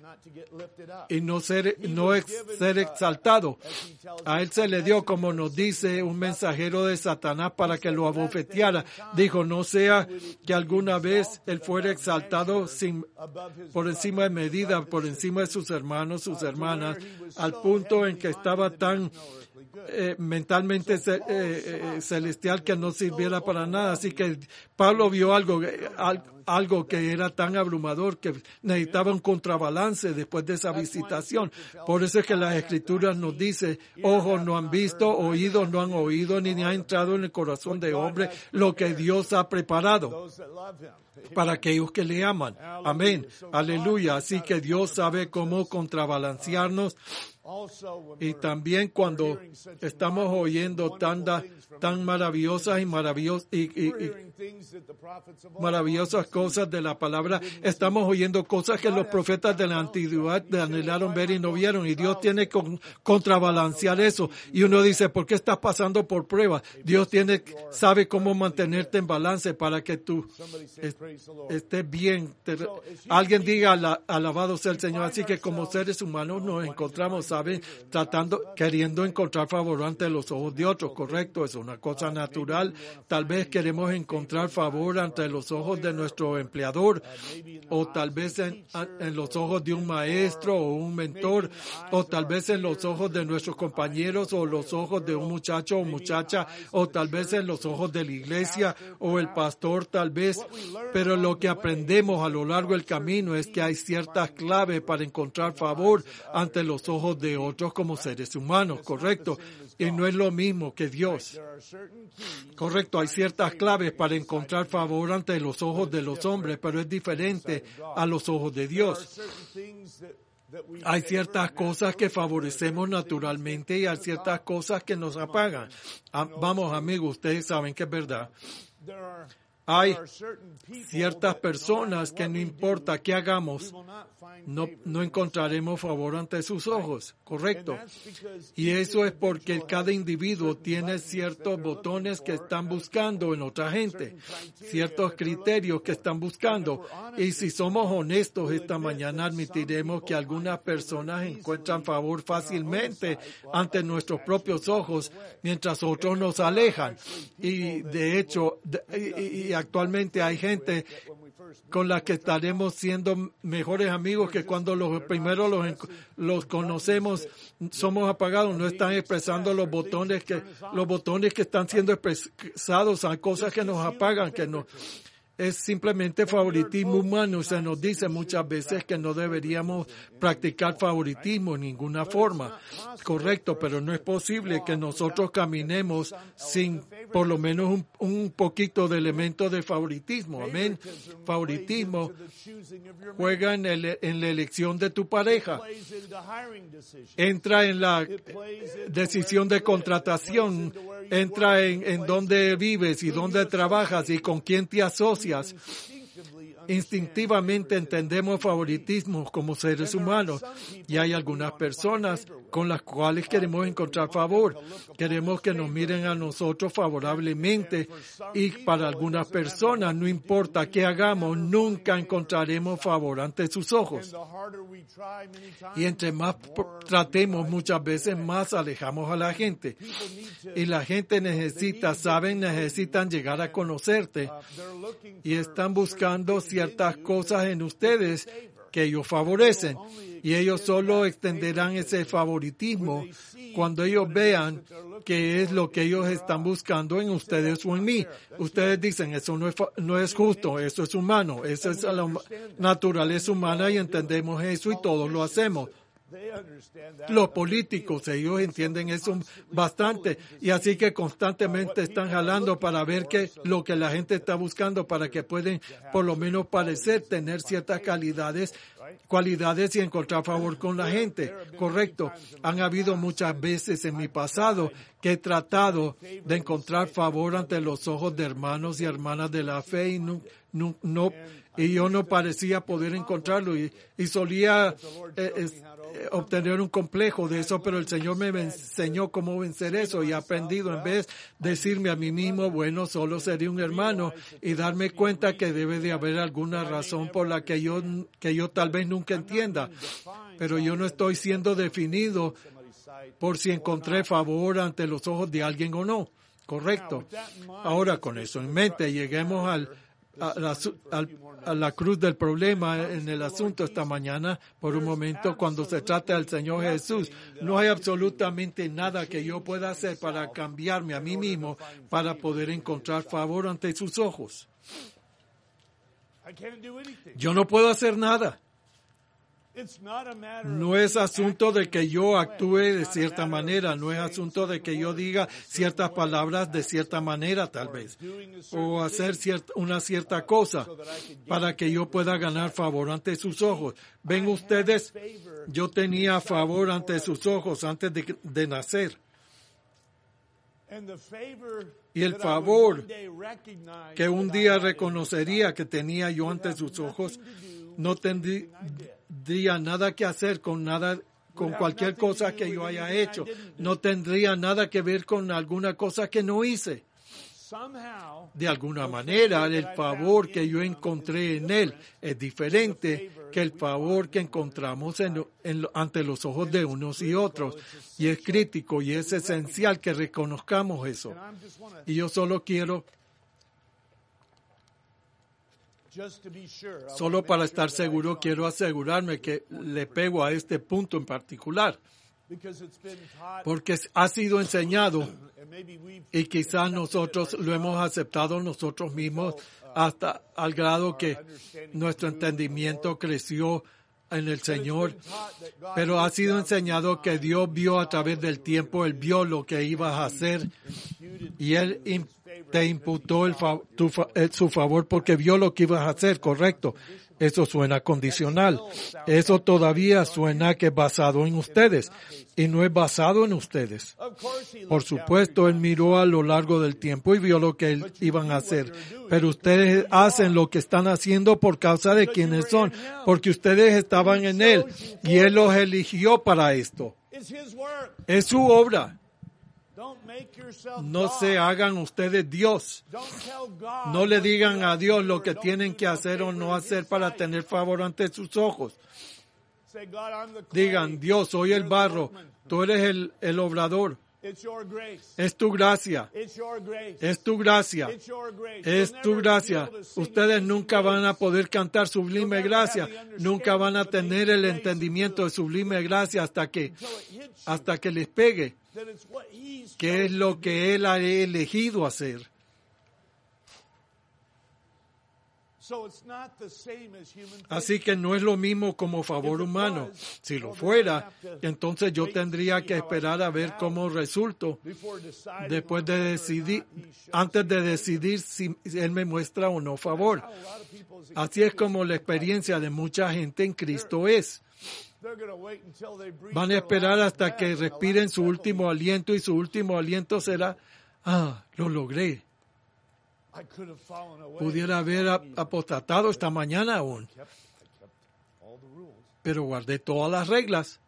y no ser, no ex, ser exaltado. A él se le dio, como nos dice, un mensajero de Satanás para que lo abofeteara. Dijo, no sea que alguna vez él fuera exaltado sin, por encima de medida, por encima de sus hermanos, sus hermanas, al punto en que estaba tan Eh, mentalmente ce- eh, eh, celestial que no sirviera para nada. Así que Pablo vio algo, eh, al, algo que era tan abrumador que necesitaba un contrabalance después de esa visitación. Por eso es que las Escrituras nos dice, ojos no han visto, oídos no han oído, ni ha entrado en el corazón de hombre lo que Dios ha preparado para aquellos que le aman. Amén. Aleluya. Así que Dios sabe cómo contrabalancearnos. Y también cuando estamos oyendo tantas tan maravillosas y, maravillos, y, y, y maravillosas cosas de la palabra, estamos oyendo cosas que los profetas de la antigüedad anhelaron ver y no vieron, y Dios tiene que contrabalancear eso. Y uno dice, ¿por qué estás pasando por pruebas? Dios tiene, sabe cómo mantenerte en balance para que tú est- estés bien. Te, alguien diga, ala, alabado sea el Señor. Así que como seres humanos nos encontramos, ¿saben? Tratando, queriendo encontrar favor ante los ojos de otros, correcto, es una cosa natural. Tal vez queremos encontrar favor ante los ojos de nuestro empleador, o tal vez en, en los ojos de un maestro o un mentor, o tal vez en los ojos de nuestros compañeros, o los ojos de un muchacho o muchacha, o tal vez en los ojos de la iglesia o el pastor, tal vez. Pero lo que aprendemos a lo largo del camino es que hay ciertas claves para encontrar favor ante los ojos de otros como seres humanos, correcto. Y no es lo mismo que Dios. Correcto, hay ciertas claves para encontrar favor ante los ojos de los hombres, pero es diferente a los ojos de Dios. Hay ciertas cosas que favorecemos naturalmente y hay ciertas cosas que nos apagan. Ah, vamos, amigos, ustedes saben que es verdad. Hay ciertas personas que no importa qué hagamos, no, no encontraremos favor ante sus ojos, correcto. Y eso es porque cada individuo tiene ciertos botones que están buscando en otra gente, ciertos criterios que están buscando. Y si somos honestos esta mañana, admitiremos que algunas personas encuentran favor fácilmente ante nuestros propios ojos, mientras otros nos alejan. Y de hecho, y, y actualmente hay gente con la que estaremos siendo mejores amigos que cuando los primero los, los conocemos, somos apagados, no están expresando los botones que, los botones que están siendo expresados, hay cosas que nos apagan, que nos, es simplemente favoritismo humano. Se nos dice muchas veces que no deberíamos practicar favoritismo en ninguna forma. Correcto, pero no es posible que nosotros caminemos sin por lo menos un, un poquito de elemento de favoritismo. Amén. Favoritismo juega en, el, en la elección de tu pareja. Entra en la decisión de contratación. Entra en, en dónde vives y dónde trabajas y con quién te asocias. Instintivamente entendemos favoritismo como seres humanos y hay algunas personas con las cuales queremos encontrar favor. Queremos que nos miren a nosotros favorablemente y para algunas personas, no importa qué hagamos, nunca encontraremos favor ante sus ojos. Y entre más tratemos, muchas veces más alejamos a la gente. Y la gente necesita, saben, necesitan llegar a conocerte y están buscando ciertas cosas en ustedes que ellos favorecen y ellos solo extenderán ese favoritismo cuando ellos vean que es lo que ellos están buscando en ustedes o en mí. Ustedes dicen, eso no es, no es justo, eso es humano, eso es la naturaleza humana y entendemos eso y todos lo hacemos. Los políticos, ellos entienden eso bastante y así que constantemente están jalando para ver qué lo que la gente está buscando para que pueden por lo menos parecer tener ciertas calidades, cualidades y encontrar favor con la gente. Correcto. Han habido muchas veces en mi pasado que he tratado de encontrar favor ante los ojos de hermanos y hermanas de la fe y no, no, no y yo no parecía poder encontrarlo y, y solía eh, eh, obtener un complejo de eso, pero el Señor me enseñó cómo vencer eso y he aprendido en vez de decirme a mí mismo, bueno, solo seré un hermano y darme cuenta que debe de haber alguna razón por la que yo, que yo tal vez nunca entienda, pero yo no estoy siendo definido por si encontré favor ante los ojos de alguien o no. Correcto. Ahora, con eso en mente, lleguemos al A la, a la cruz del problema en el asunto esta mañana por un momento cuando se trata del Señor Jesús. No hay absolutamente nada que yo pueda hacer para cambiarme a mí mismo para poder encontrar favor ante sus ojos. Yo no puedo hacer nada. No es asunto de que yo actúe de cierta manera, no es asunto de que yo diga ciertas palabras de cierta manera tal vez, o hacer cierta, una cierta cosa para que yo pueda ganar favor ante sus ojos. Ven ustedes, yo tenía favor ante sus ojos antes de, de nacer. Y el favor que un día reconocería que tenía yo ante sus ojos no tendría nada que hacer con nada, con cualquier cosa que yo haya hecho. No tendría nada que ver con alguna cosa que no hice. De alguna manera, el favor que yo encontré en él es diferente que el favor que encontramos en, en, ante los ojos de unos y otros. Y es crítico y es esencial que reconozcamos eso. Y yo solo quiero, solo para estar seguro, quiero asegurarme que le pego a este punto en particular. Porque ha sido enseñado y quizás nosotros lo hemos aceptado nosotros mismos hasta al grado que nuestro entendimiento creció en el Señor, pero ha sido enseñado que Dios vio a través del tiempo, Él vio lo que ibas a hacer y Él te imputó el fa- tu fa- su favor porque vio lo que ibas a hacer, correcto. Eso suena condicional. Eso todavía suena que es basado en ustedes y no es basado en ustedes. Por supuesto, Él miró a lo largo del tiempo y vio lo que él, iban a hacer. Pero ustedes hacen lo que están haciendo por causa de quienes son, porque ustedes estaban en Él y Él los eligió para esto. Es su obra. No se hagan ustedes Dios. No le digan a Dios lo que tienen que hacer o no hacer para tener favor ante sus ojos. Digan, Dios, soy el barro, tú eres el, el obrador. Es tu gracia. Es tu gracia. Es tu gracia. Ustedes nunca van a poder cantar sublime gracia. Nunca van a tener el entendimiento de sublime gracia hasta que, hasta que les pegue. ¿Qué es lo que Él ha elegido hacer? Así que no es lo mismo como favor humano. Si lo fuera, entonces yo tendría que esperar a ver cómo resulto después de decidir, antes de decidir si Él me muestra o no favor. Así es como la experiencia de mucha gente en Cristo es. Van a esperar hasta que respiren su último aliento y su último aliento será, ah, lo logré. Pudiera haber apostatado esta mañana aún, pero guardé todas las reglas.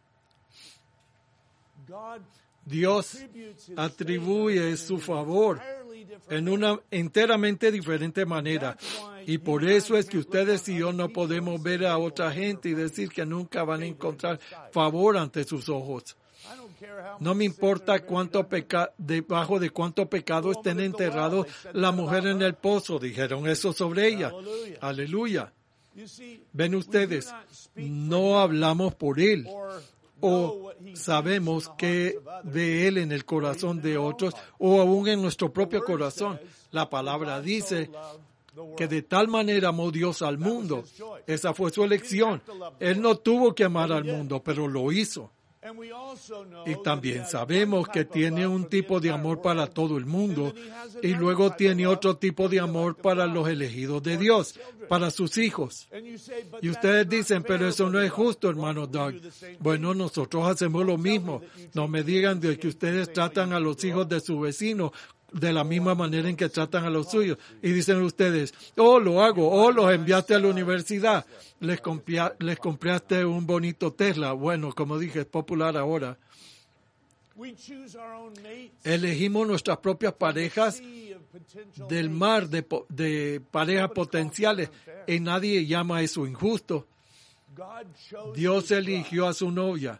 Dios atribuye su favor en una enteramente diferente manera. Y por eso es que ustedes y yo no podemos ver a otra gente y decir que nunca van a encontrar favor ante sus ojos. No me importa cuánto peca, debajo de cuánto pecado estén enterrados la mujer en el pozo. Dijeron eso sobre ella. Aleluya. Ven ustedes, no hablamos por él o sabemos que de él en el corazón de otros o aún en nuestro propio corazón. La palabra dice que de tal manera amó Dios al mundo. Esa fue su elección. Él no tuvo que amar al mundo, pero lo hizo. Y también sabemos que tiene un tipo de amor para todo el mundo y luego tiene otro tipo de amor para los elegidos de Dios, para sus hijos. Y ustedes dicen, pero eso no es justo, hermano Doug. Bueno, nosotros hacemos lo mismo. No me digan de que ustedes tratan a los hijos de su vecino de la misma manera en que tratan a los suyos. Y dicen ustedes, oh, lo hago, oh, los enviaste a la universidad, les, compia, les compraste un bonito Tesla. Bueno, como dije, es popular ahora. Elegimos nuestras propias parejas del mar de, de parejas potenciales y nadie llama eso injusto. Dios eligió a su novia.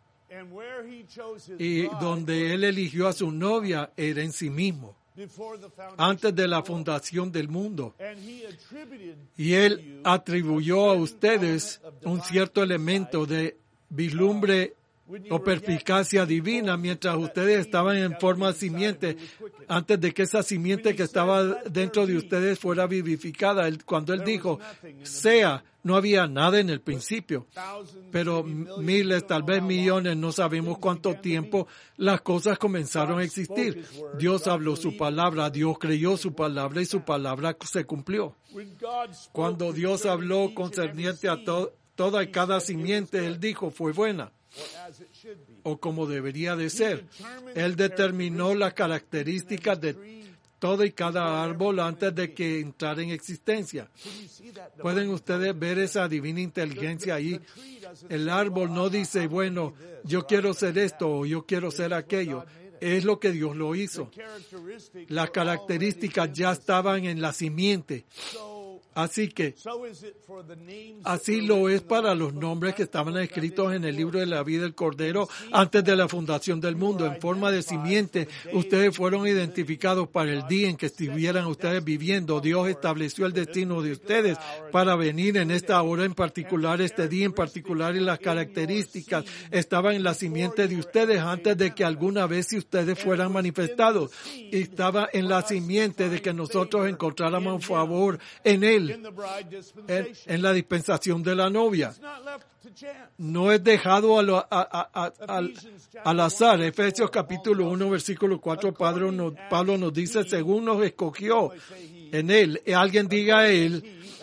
Y donde Él eligió a su novia era en sí mismo, antes de la fundación del mundo. Y Él atribuyó a ustedes un cierto elemento de vislumbre o perspicacia divina mientras ustedes estaban en forma simiente, antes de que esa simiente que estaba dentro de ustedes fuera vivificada. Él, cuando Él dijo, sea, no había nada en el principio, pero miles, tal vez millones, no sabemos cuánto tiempo, las cosas comenzaron a existir. Dios habló su palabra, Dios creyó su palabra y su palabra se cumplió. Cuando Dios habló concerniente a to, toda y cada simiente, Él dijo, fue buena. o como debería de ser. Él determinó las características de todo y cada árbol antes de que entrara en existencia. Pueden ustedes ver esa divina inteligencia ahí. El árbol no dice, bueno, yo quiero ser esto o yo quiero ser aquello. Es lo que Dios lo hizo. Las características ya estaban en la simiente. Así que, así lo es para los nombres que estaban escritos en el libro de la vida del Cordero antes de la fundación del mundo. En forma de simiente, ustedes fueron identificados para el día en que estuvieran ustedes viviendo. Dios estableció el destino de ustedes para venir en esta hora en particular, este día en particular, y las características estaban en la simiente de ustedes antes de que alguna vez si ustedes fueran manifestados. Y estaba en la simiente de que nosotros encontráramos favor en Él. En, en la dispensación de la novia. No es dejado a lo, a, a, a, al, al azar. Efesios capítulo uno, versículo cuatro, Pablo nos, Pablo nos dice, según nos escogió en Él. Alguien diga Él,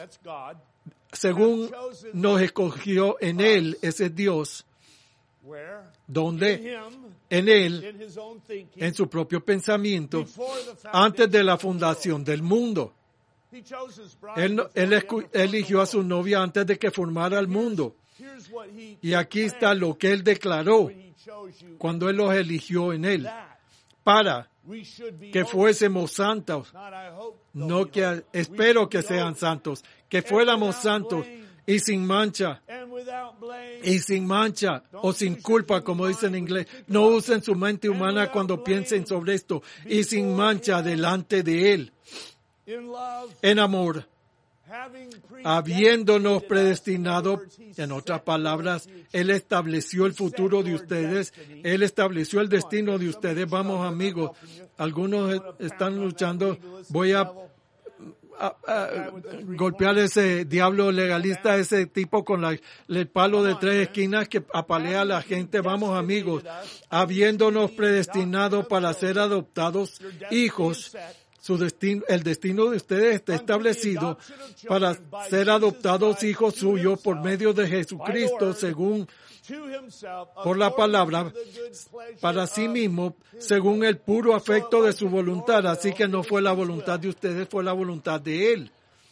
según nos escogió en Él, ese es Dios. ¿Dónde? En Él, en su propio pensamiento, antes de la fundación del mundo. Él, él eligió a su novia antes de que formara el mundo. Y aquí está lo que Él declaró cuando Él los eligió en Él. Para que fuésemos santos. No que, espero que sean santos. Que fuéramos santos y sin mancha. Y sin mancha o sin culpa, como dice en inglés. No usen su mente humana cuando piensen sobre esto. Y sin mancha delante de Él. En amor, habiéndonos predestinado, en otras palabras, Él estableció el futuro de ustedes, Él estableció el destino de ustedes. Vamos, amigos, algunos están luchando, voy a, a, a golpear ese diablo legalista, ese tipo con la, el palo de tres esquinas que apalea a la gente. Vamos, amigos, habiéndonos predestinado para ser adoptados hijos. Su destino, el destino de ustedes está establecido para ser adoptados hijos suyos por medio de Jesucristo, según por la palabra, para sí mismo, según el puro afecto de su voluntad. Así que no fue la voluntad de ustedes, fue la voluntad de Él.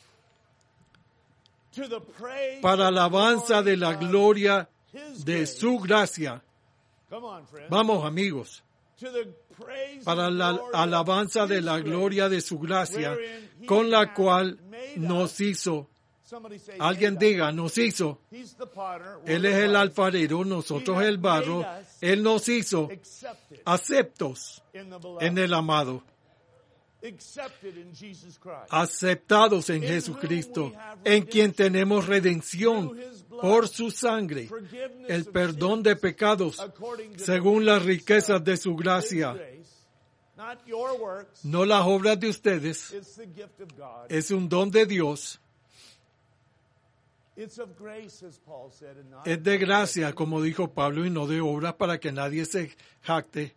Para alabanza de la gloria de su gracia. Vamos, amigos. Para la alabanza de la gloria de su gracia, con la cual nos hizo. Alguien diga, nos hizo. Él es el alfarero, nosotros el barro. Él nos hizo aceptos en el amado. Aceptados en Jesucristo, en quien tenemos redención por su sangre, el perdón de pecados, según las riquezas de su gracia. No las obras de ustedes, es un don de Dios. Es de gracia, como dijo Pablo, y no de obras, para que nadie se jacte.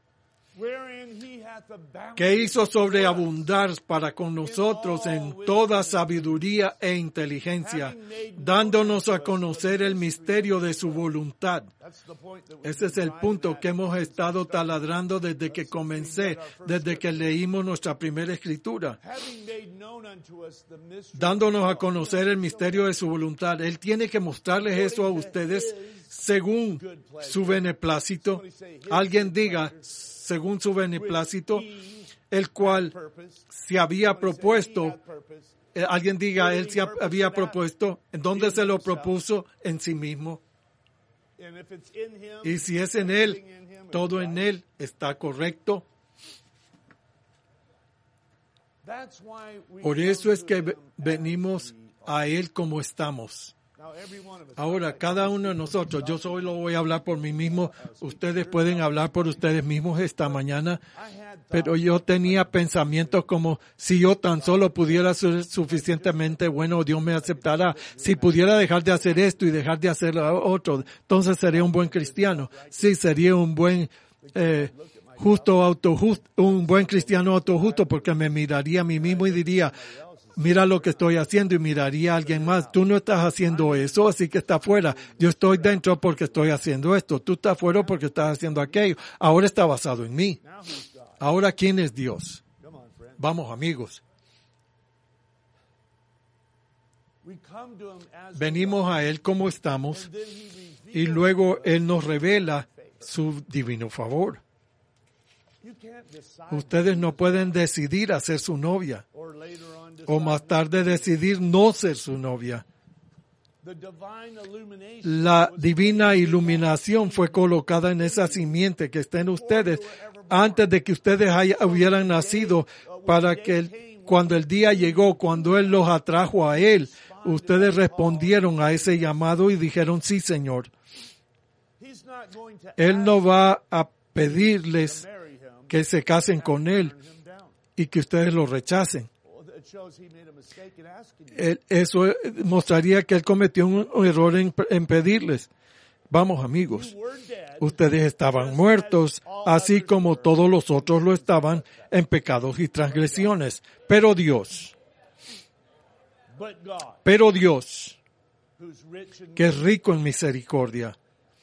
Que hizo sobreabundar para con nosotros en toda sabiduría e inteligencia, dándonos a conocer el misterio de su voluntad. Ese es el punto que hemos estado taladrando desde que comencé, desde que leímos nuestra primera escritura. Dándonos a conocer el misterio de su voluntad. Él tiene que mostrarles eso a ustedes según su beneplácito. Alguien diga, según su beneplácito, el cual se había propuesto, eh, alguien diga, él se había propuesto, ¿en dónde se lo propuso? En sí mismo. Y si es en Él, todo en Él está correcto. Por eso es que venimos a Él como estamos. Ahora, cada uno de nosotros, yo solo voy a hablar por mí mismo, ustedes pueden hablar por ustedes mismos esta mañana, pero yo tenía pensamientos como, si yo tan solo pudiera ser suficientemente bueno, Dios me aceptará. Si pudiera dejar de hacer esto y dejar de hacer lo otro, entonces sería un buen cristiano. Sí, sería un buen eh, justo autojusto, un buen cristiano autojusto, porque me miraría a mí mismo y diría, mira lo que estoy haciendo, y miraría a alguien más. Tú no estás haciendo eso, así que está fuera. Yo estoy dentro porque estoy haciendo esto. Tú estás fuera porque estás haciendo aquello. Ahora está basado en mí. Ahora, ¿quién es Dios? Vamos, amigos. Venimos a Él como estamos, y luego Él nos revela su divino favor. Ustedes no pueden decidir a ser su novia, o más tarde decidir no ser su novia. La divina iluminación fue colocada en esa simiente que está en ustedes antes de que ustedes haya, hubieran nacido, para que el, cuando el día llegó, cuando Él los atrajo a Él, ustedes respondieron a ese llamado y dijeron, sí, Señor. Él no va a pedirles que se casen con Él y que ustedes lo rechacen. Él, eso mostraría que Él cometió un, un error en, en pedirles. Vamos, amigos, ustedes estaban muertos, así como todos los otros lo estaban, en pecados y transgresiones. Pero Dios, pero Dios, que es rico en misericordia.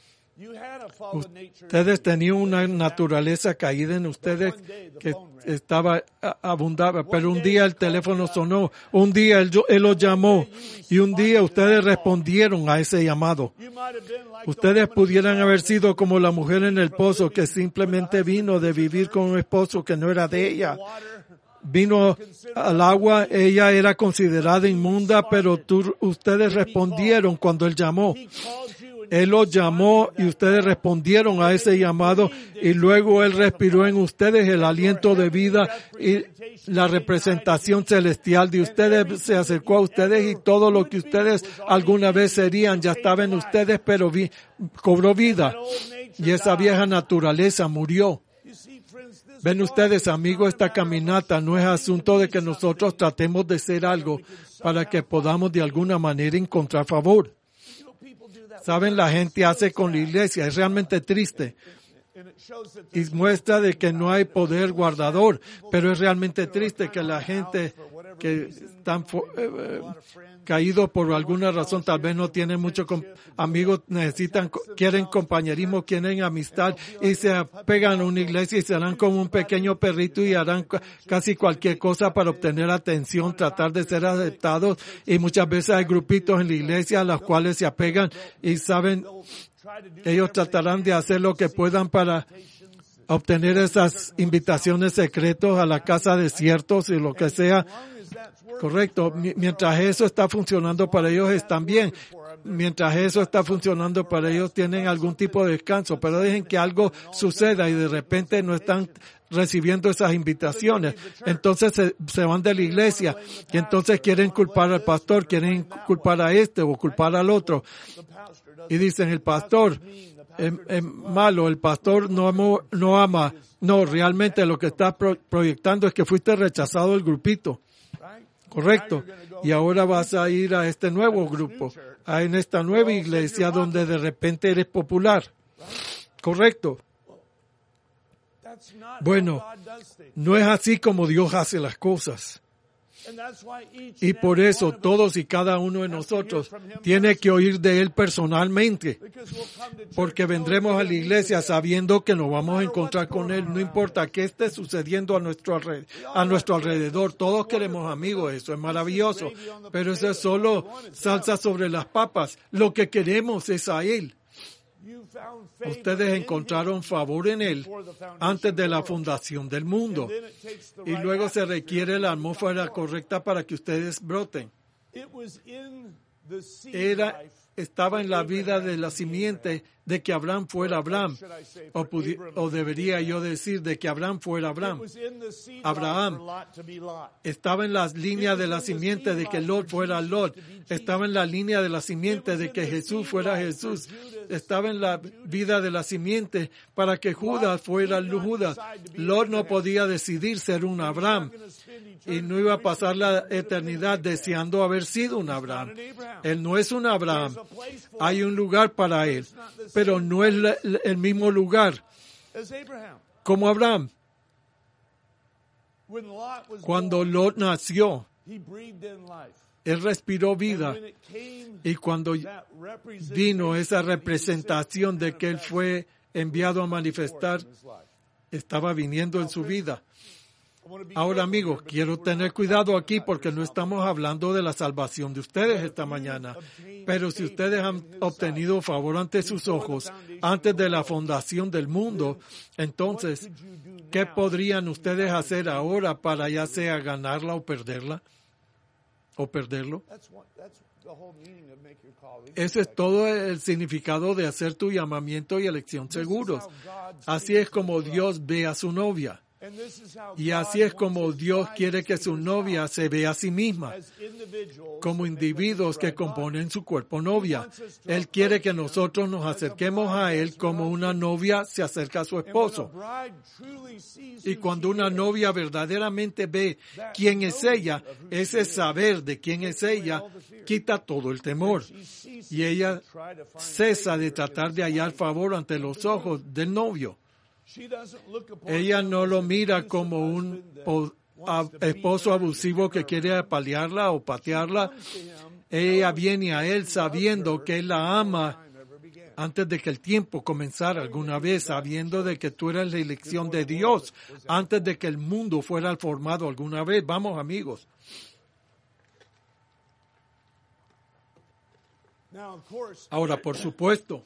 Ustedes tenían una naturaleza caída en ustedes que estaba abundaba, pero un día el teléfono sonó, un día él, él los llamó, y un día ustedes respondieron a ese llamado. Ustedes pudieran haber sido como la mujer en el pozo, que simplemente vino de vivir con un esposo que no era de ella. Vino al agua, ella era considerada inmunda, pero tú, ustedes respondieron cuando él llamó. Él los llamó y ustedes respondieron a ese llamado, y luego Él respiró en ustedes el aliento de vida y la representación celestial de ustedes se acercó a ustedes, y todo lo que ustedes alguna vez serían ya estaba en ustedes, pero vi, cobró vida, y esa vieja naturaleza murió. Ven ustedes, amigos, esta caminata no es asunto de que nosotros tratemos de ser algo para que podamos de alguna manera encontrar favor. Saben, la gente hace con la iglesia, es realmente triste y muestra de que no hay poder guardador, pero es realmente triste que la gente que están eh, caídos por alguna razón, tal vez no tienen muchos amigos, necesitan, quieren compañerismo, quieren amistad, y se pegan a una iglesia y serán como un pequeño perrito y harán casi cualquier cosa para obtener atención, tratar de ser aceptados, y muchas veces hay grupitos en la iglesia a los cuales se apegan y saben, ellos tratarán de hacer lo que puedan para obtener esas invitaciones secretas a la casa de ciertos y lo que sea. Correcto. Mientras eso está funcionando para ellos, están bien. Mientras eso está funcionando para ellos, tienen algún tipo de descanso. Pero dejen que algo suceda y de repente no están recibiendo esas invitaciones. Entonces se, se van de la iglesia y entonces quieren culpar al pastor, quieren culpar a este o culpar al otro. Y dicen, el pastor es, es malo, el pastor no, amo, no ama. No, realmente lo que estás pro, proyectando es que fuiste rechazado del grupito. Correcto. Y ahora vas a ir a este nuevo grupo, a en esta nueva iglesia donde de repente eres popular. Correcto. Bueno, no es así como Dios hace las cosas. Y por eso todos y cada uno de nosotros tiene que oír de Él personalmente, porque vendremos a la iglesia sabiendo que nos vamos a encontrar con Él, no importa qué esté sucediendo a nuestro alrededor, a nuestro alrededor. Todos queremos amigos, eso es maravilloso, pero eso es solo salsa sobre las papas. Lo que queremos es a Él. Ustedes encontraron favor en Él antes de la fundación del mundo. Y luego se requiere la atmósfera correcta para que ustedes broten. Era, estaba en la vida de la simiente de que Abraham fuera Abraham. O, pudi- o debería yo decir de que Abraham fuera Abraham. Abraham estaba en la línea de la simiente de que Lot fuera Lot. Estaba en la línea de la simiente de que Jesús fuera Jesús. Estaba en la vida de la simiente para que Judas fuera Judas. Lot no podía decidir ser un Abraham y no iba a pasar la eternidad deseando haber sido un Abraham. Él no es un Abraham. Hay un lugar para él, pero no es la, el mismo lugar como Abraham. Cuando Lot nació, He breathed in life. Él respiró And vida. when it came, Y cuando that representation vino esa that he was representación de que Él manifest fue enviado a forth manifestar, in his life. estaba viniendo en su vida. I wanna be Ahora, careful amigos, here, quiero because we're tener not cuidado talking aquí about porque your no estamos salvation. hablando de la salvación de ustedes esta mañana. Pero si ustedes han obtenido favor ante sus ojos antes de la fundación del mundo, entonces, ¿qué podrían ustedes hacer ahora para ya sea ganarla o perderla? ¿O perderlo? That's what- that's the whole meaning of make your calling. Ese es todo el significado de hacer tu llamamiento y elección seguros. Así es como Dios ve a su novia. And this is how Y God así es wants como his Dios bride quiere to que see su novia herself se vea a sí misma, as individuals como that make up his individuos que bride body. componen su cuerpo novia. Él quiere que nosotros nos acerquemos a Él como una novia se acerca a su And when a esposo. bride truly sees Y who cuando she una is, novia verdaderamente ve quién es ella, ese saber de quién es ella quita todo el temor. she ceases Y ella to try to find cesa favor de in tratar his de hallar sight. favor ante los ojos del novio. She doesn't look upon Ella him no as lo an mira abusive como un husband that po- a- wants to beat esposo her, abusivo que to quiere her. apalearla o patearla. Comes to him, Ella knowing viene a él he sabiendo loves her que él la before ama time ever began. antes de que el tiempo comenzara alguna vez, sabiendo de que tú eres la elección de Dios, antes de que el mundo fuera formado alguna vez. Vamos, amigos. Now, of course, Ahora, por supuesto,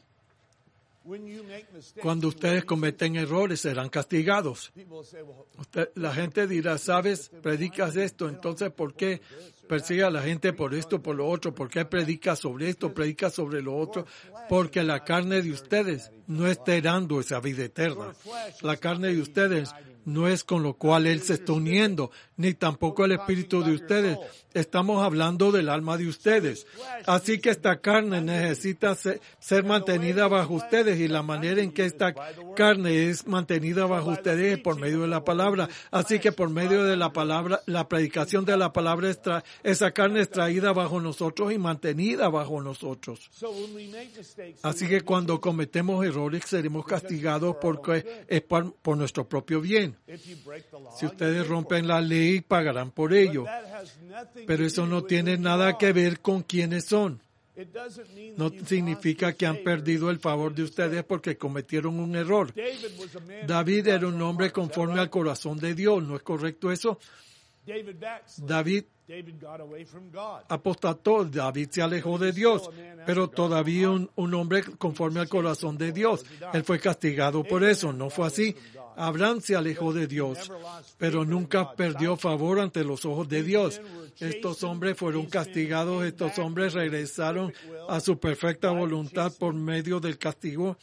when you make mistakes, cuando ustedes cometen errores serán castigados. people say, well, Usted- la gente dirá, ¿sabes? Predicas esto, entonces ¿por qué persigue a la gente por esto, por lo otro? ¿Por qué predicas sobre esto, predicas sobre lo otro? Porque la carne de ustedes no está dando esa vida eterna. La carne de ustedes no es con lo cual Él se está uniendo, ni tampoco el espíritu de ustedes. Estamos hablando del alma de ustedes. Así que esta carne necesita ser, ser mantenida bajo ustedes, y la manera en que esta carne es mantenida bajo ustedes es por medio de la palabra. Así que por medio de la palabra, la predicación de la palabra, es tra- esa carne es traída bajo nosotros y mantenida bajo nosotros. so when we make mistakes, Así que cuando cometemos errores seremos castigados porque es por, por nuestro propio bien. if you break the law, Si you ustedes pay for rompen la ley, pagarán por ello. it. That has nothing Pero to eso do no with tiene who nada you que are. ver con quiénes son. It doesn't mean No that you've significa lost que his han favor. perdido el favor de ustedes porque cometieron un error. David was a man David after era un God's own hombre heart. Is that conforme right? al corazón de Dios. ¿No es correcto eso? David backslid. David David got away from God. apostató, David se alejó de Dios, pero todavía un, un hombre conforme al corazón de Dios. Él fue castigado por eso, no fue así. Abraham se alejó de Dios, pero nunca perdió favor ante los ojos de Dios. Estos hombres fueron castigados, estos hombres regresaron a su perfecta voluntad por medio del castigo.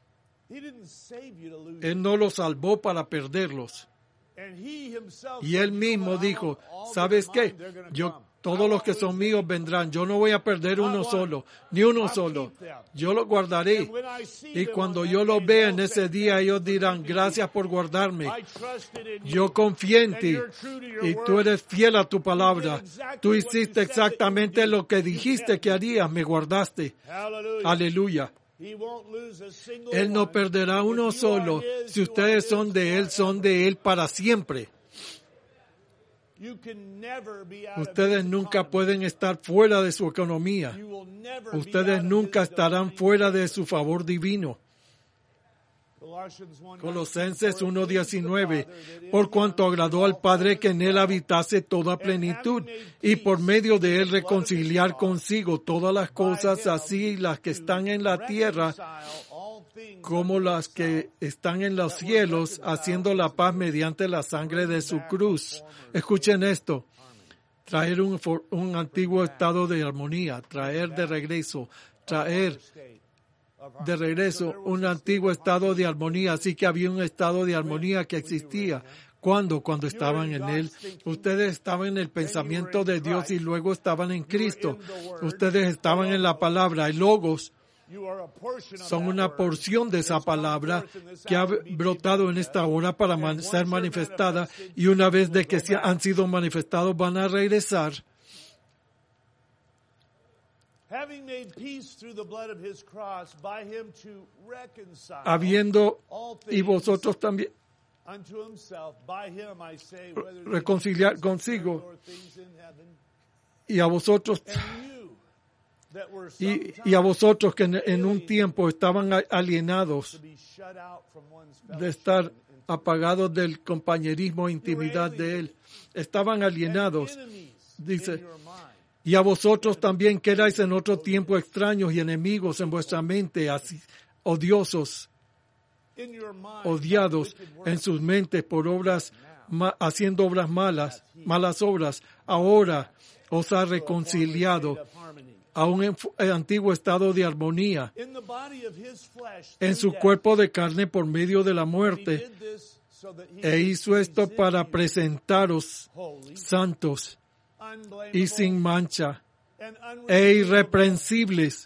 He didn't save you to lose. Él no los salvó para perderlos. And he himself Y said, él "You know mismo what? I dijo, want all that ¿sabes are qué? mine, they're gonna Yo, come. I todos los won't que son lose míos them. vendrán. Yo no voy a perder uno solo, ni uno solo. Yo los guardaré. And when I see Y them cuando on yo that los day, vea they'll en ese say, día, "Thank ellos you for dirán, keeping me. gracias por guardarme. I trusted in you, Yo confié en and ti. you're true to your Y word. tú eres fiel a tu palabra. Tú hiciste exactamente lo que dijiste que harías. Me guardaste. Hallelujah. Aleluya. He won't lose a single Él no one. perderá uno If you solo. are his, Si you are ustedes his son de Él, son de Él para siempre. You can never be out of Ustedes his nunca economy. pueden estar fuera de su economía. You will never be Ustedes out of nunca his estarán domain. fuera de su favor divino. Colossians one Colosenses nineteen, uno diecinueve. "For it pleased the Father Por that cuanto in him agradó al all Padre que en fullness él dwelt, habitase toda plenitud, y por medio de él reconciliar consigo todas las cosas, así las que están en la tierra como las que están en los cielos, haciendo la paz mediante la sangre de su cruz". Escuchen esto. Traer un, for- un antiguo estado de armonía, traer de regreso, traer de regreso un antiguo estado de armonía. Así que había un estado de armonía que existía. ¿Cuándo? Cuando estaban en Él. Ustedes estaban en el pensamiento de Dios y luego estaban en Cristo. Ustedes estaban en la palabra. El Logos son una porción de esa palabra que ha brotado en esta hora para man- ser manifestada, y una vez de que se han sido manifestados van a regresar. Having made peace through the blood of his cross, by him to reconcile Habiendo, all y things vosotros también, unto himself. By him I say, whether they reconciliar be consigo, or things in heaven, y a vosotros and you that were y, sometime y a vosotros que en, en un tiempo estaban a- alienados to be shut out from one's de fellowship estar and- apagados del compañerismo e intimidad de él, estaban alienados, and enemies dice, in your mind. y a vosotros también que erais en otro tiempo extraños y enemigos en vuestra mente, así, odiosos, In your mind, odiados by wicked works. en sus mentes por obras, ma- haciendo obras malas, malas obras, ahora os ha reconciliado Of harmony. a un enf- eh, antiguo estado de armonía In the body of his flesh, en through su death. cuerpo de carne por medio de la He muerte, did this so that he e could hizo esto present para you presentaros holy, santos unblameable, y sin mancha and e unreprovable irreprensibles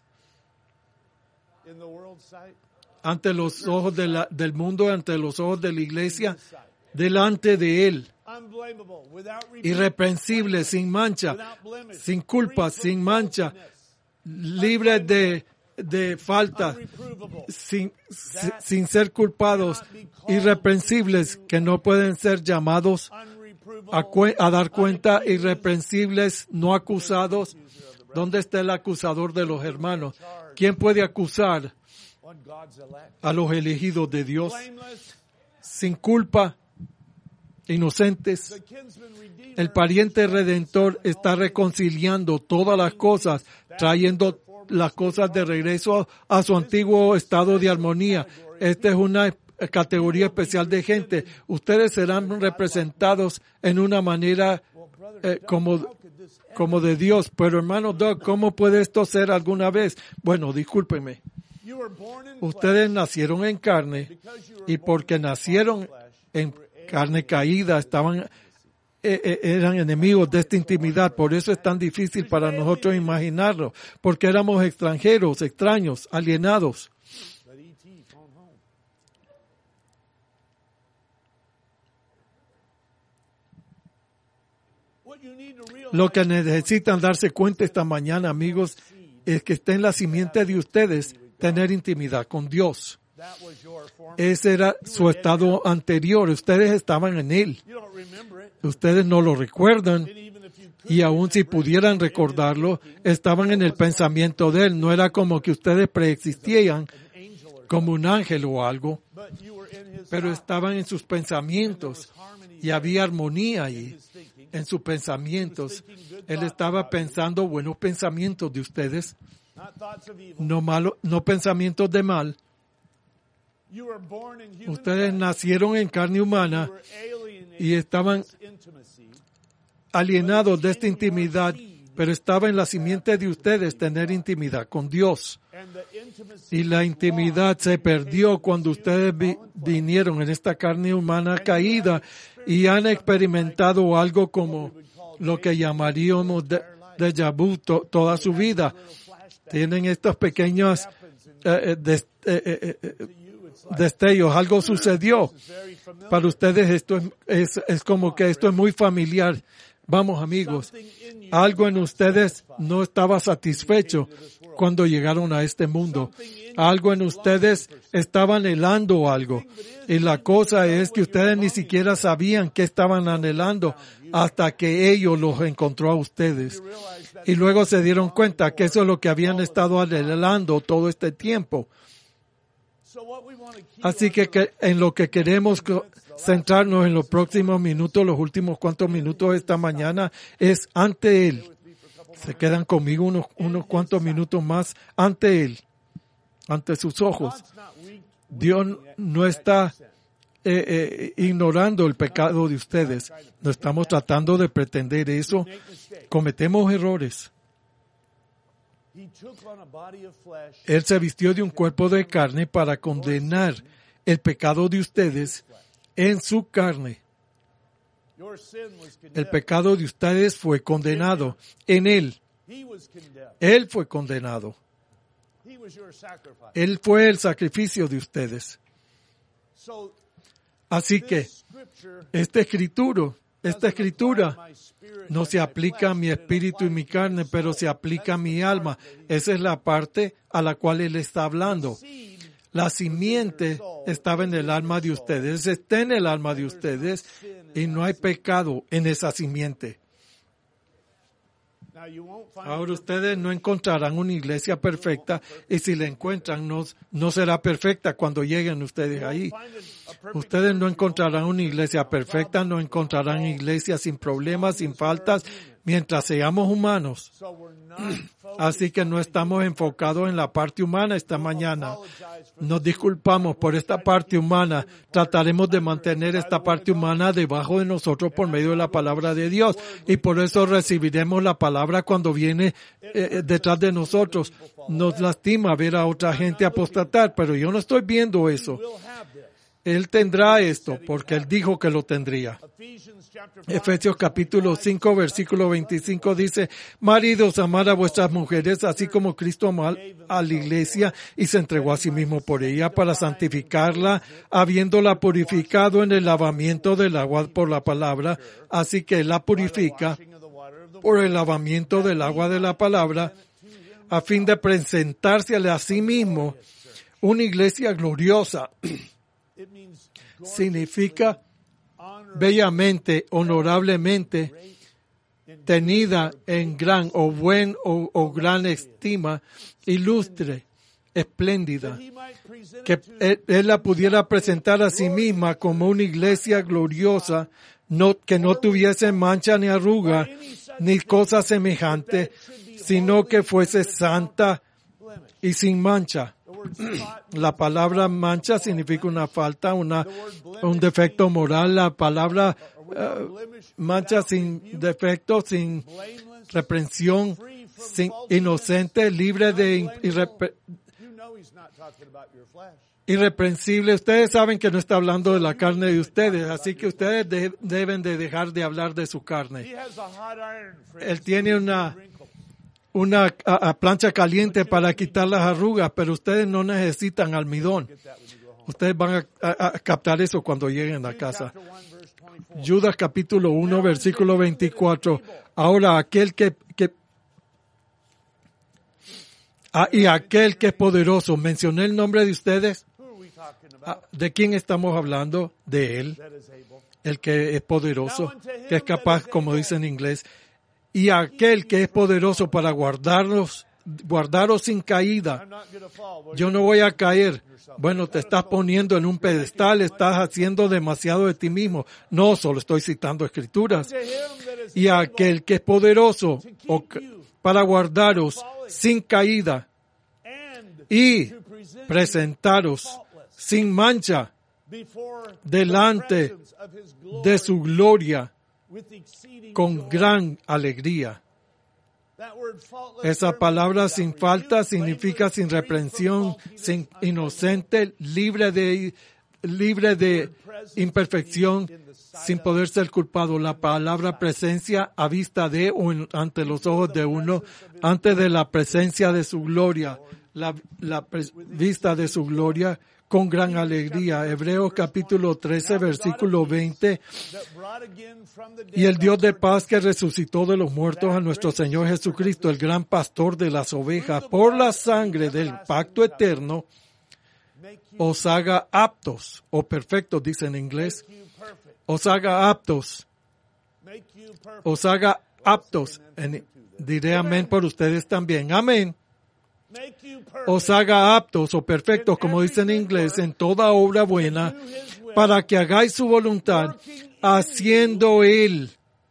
in the world's sight, ante los ojos de la- del mundo, ante los ojos de la iglesia, his sight. delante de él, Unblameable, without rebuke, irreprensible, sin mancha, without blemish, sin culpa, free from sin mancha, faultiness, libre de, de falta, unreprovable, sin, si- sin ser culpados, irreprensibles, que no pueden ser llamados unreprovable, a, cue- a dar cuenta, irreprensibles, no acusados. ¿Dónde está el acusador de los hermanos? ¿Quién puede acusar on God's elect, a los elegidos de Dios? blameless, Sin culpa, inocentes. the kinsman redeemer, El pariente redentor está reconciliando todas las cosas, trayendo las cosas de regreso a su antiguo estado de armonía. Esta es una categoría especial de gente. Ustedes serán representados en una manera eh, como, como de Dios. Pero hermano Doug, ¿cómo puede esto ser alguna vez? Bueno, discúlpenme. you were born in Ustedes nacieron en carne because you were y born porque in nacieron flesh, en carne caída, estaban eh, eh, eran enemigos de esta intimidad. Por eso es tan difícil para nosotros imaginarlo, porque éramos extranjeros, extraños, alienados. but E T phone home. What you need to realize Lo que necesitan darse cuenta esta mañana, amigos, es que está en la simiente de ustedes tener intimidad con Dios. that was your former. Ese era su estado anterior. Ustedes estaban en él. You don't remember it, Ustedes no lo recuerdan. and even if you could, Y aun si pudieran recordarlo, estaban en el pensamiento de él. No era como que ustedes preexistían an angel or como un ángel o algo, but you were in his pero thought, estaban en sus pensamientos harmony y había armonía ahí his thinking. en sus pensamientos. Él estaba pensando buenos pensamientos de ustedes, Not thoughts of evil. no malo, no pensamientos de mal. You were born in human Ustedes flesh. nacieron en carne humana You were alienated y estaban from this intimacy. alienados de esta intimidad, pero estaba en la simiente de ustedes tener intimidad con Dios. And the intimacy Y la intimidad se perdió cuando ustedes vi- vinieron en esta carne humana caída y han experimentado algo como lo que llamaríamos de, déjà vu to- toda su vida. Tienen estos pequeños eh, eh, des- eh, eh, eh, to you, it's like destellos. Algo sucedió. very familiar. Para ustedes esto es, es, es como que esto es muy familiar. Vamos amigos, Something in you algo en ustedes no estaba satisfecho cuando llegaron a este mundo. Algo en ustedes estaba anhelando algo. Y la cosa es que ustedes ni siquiera sabían qué estaban anhelando hasta que ellos los encontró a ustedes. realize that Y luego se dieron cuenta que eso es lo que habían estado anhelando todo este tiempo. so what we want to keep Así que, que en lo que queremos co- centrarnos en los próximos minutos, los últimos cuantos minutos de esta mañana, es ante Él. Se quedan conmigo unos, unos cuantos minutos más ante Él, ante sus ojos. God's not weak. Dios no está eh, eh, ignorando el pecado de ustedes. No estamos tratando de pretender eso. Make mistakes. Cometemos errores. He took on a body of flesh. Él se vistió de un cuerpo de carne para condenar el pecado de ustedes en su carne. Your sin was El condemned. pecado de ustedes fue condenado en Él. He was condemned. Él fue condenado. He was your sacrifice. Él fue el sacrificio de ustedes. So Así que this scripture esta escritura, esta doesn't escritura apply to my spirit no and se my aplica a flesh, mi but it espíritu y mi applies to carne, my pero soul. se aplica a That's mi the alma. part that he- Esa es la parte a la cual Él está hablando. seed La simiente estaba en el alma de ustedes, está en el alma de ustedes, y no hay pecado en esa simiente. Ahora ustedes no encontrarán una iglesia perfecta, y si la encuentran no, no será perfecta cuando lleguen ustedes ahí. Ustedes no encontrarán una iglesia perfecta, no encontrarán iglesia sin problemas, sin faltas, mientras seamos humanos. Así que no estamos enfocados en la parte humana esta mañana. Nos disculpamos por esta parte humana. Trataremos de mantener esta parte humana debajo de nosotros por medio de la palabra de Dios. Y por eso recibiremos la palabra cuando viene eh, detrás de nosotros. Nos lastima ver a otra gente apostatar, pero yo no estoy viendo eso. Él tendrá esto porque Él dijo que lo tendría. Efesios capítulo cinco, versículo veinticinco dice, maridos, amad a vuestras mujeres, así como Cristo amó a la iglesia y se entregó a sí mismo por ella para santificarla, habiéndola purificado en el lavamiento del agua por la palabra. Así que Él la purifica por el lavamiento del agua de la palabra, a fin de presentarse a sí mismo una iglesia gloriosa. Significa bellamente, honorablemente, tenida en gran o buen o, o gran estima, ilustre, espléndida, que él, él la pudiera presentar a sí misma como una iglesia gloriosa, no, que no tuviese mancha ni arruga, ni cosa semejante, sino que fuese santa y sin mancha. La palabra mancha significa una falta, una, un defecto moral. La palabra uh, mancha sin defecto, sin reprensión, sin inocente, libre de irrepre, irreprensible. Ustedes saben que no está hablando de la carne de ustedes, así que ustedes de, deben de dejar de hablar de su carne. Él tiene una una a, a plancha caliente para quitar las arrugas, pero ustedes no necesitan almidón. Ustedes van a, a, a captar eso cuando lleguen a casa. Judas capítulo uno, versículo veinticuatro. Ahora aquel que, que ah, y aquel que es poderoso. ¿Mencioné el nombre de ustedes? Ah, ¿de quién estamos hablando? De él. El que es poderoso, que es capaz, como dice en inglés. Y aquel que es poderoso para guardarnos, guardaros sin caída. Yo no voy a caer. Bueno, te estás poniendo en un pedestal, estás haciendo demasiado de ti mismo. No, solo estoy citando escrituras. Y aquel que es poderoso o, para guardaros sin caída y presentaros sin mancha delante de su gloria con gran alegría. Esa palabra sin falta significa sin reprensión, sin inocente, libre de, libre de imperfección, sin poder ser culpado. La palabra presencia a vista de o en, ante los ojos de uno, antes de la presencia de su gloria, la, la pre, vista de su gloria con gran alegría. Hebreos capítulo trece, versículo veinte. Y el Dios de paz que resucitó de los muertos a nuestro Señor Jesucristo, el gran pastor de las ovejas, por la sangre del pacto eterno, os haga aptos, o perfectos, dice en inglés, os haga aptos, os haga aptos, en, diré amén por ustedes también, amén. Os haga aptos o perfectos, como dice en inglés, en toda obra buena, para que hagáis su voluntad, haciendo Él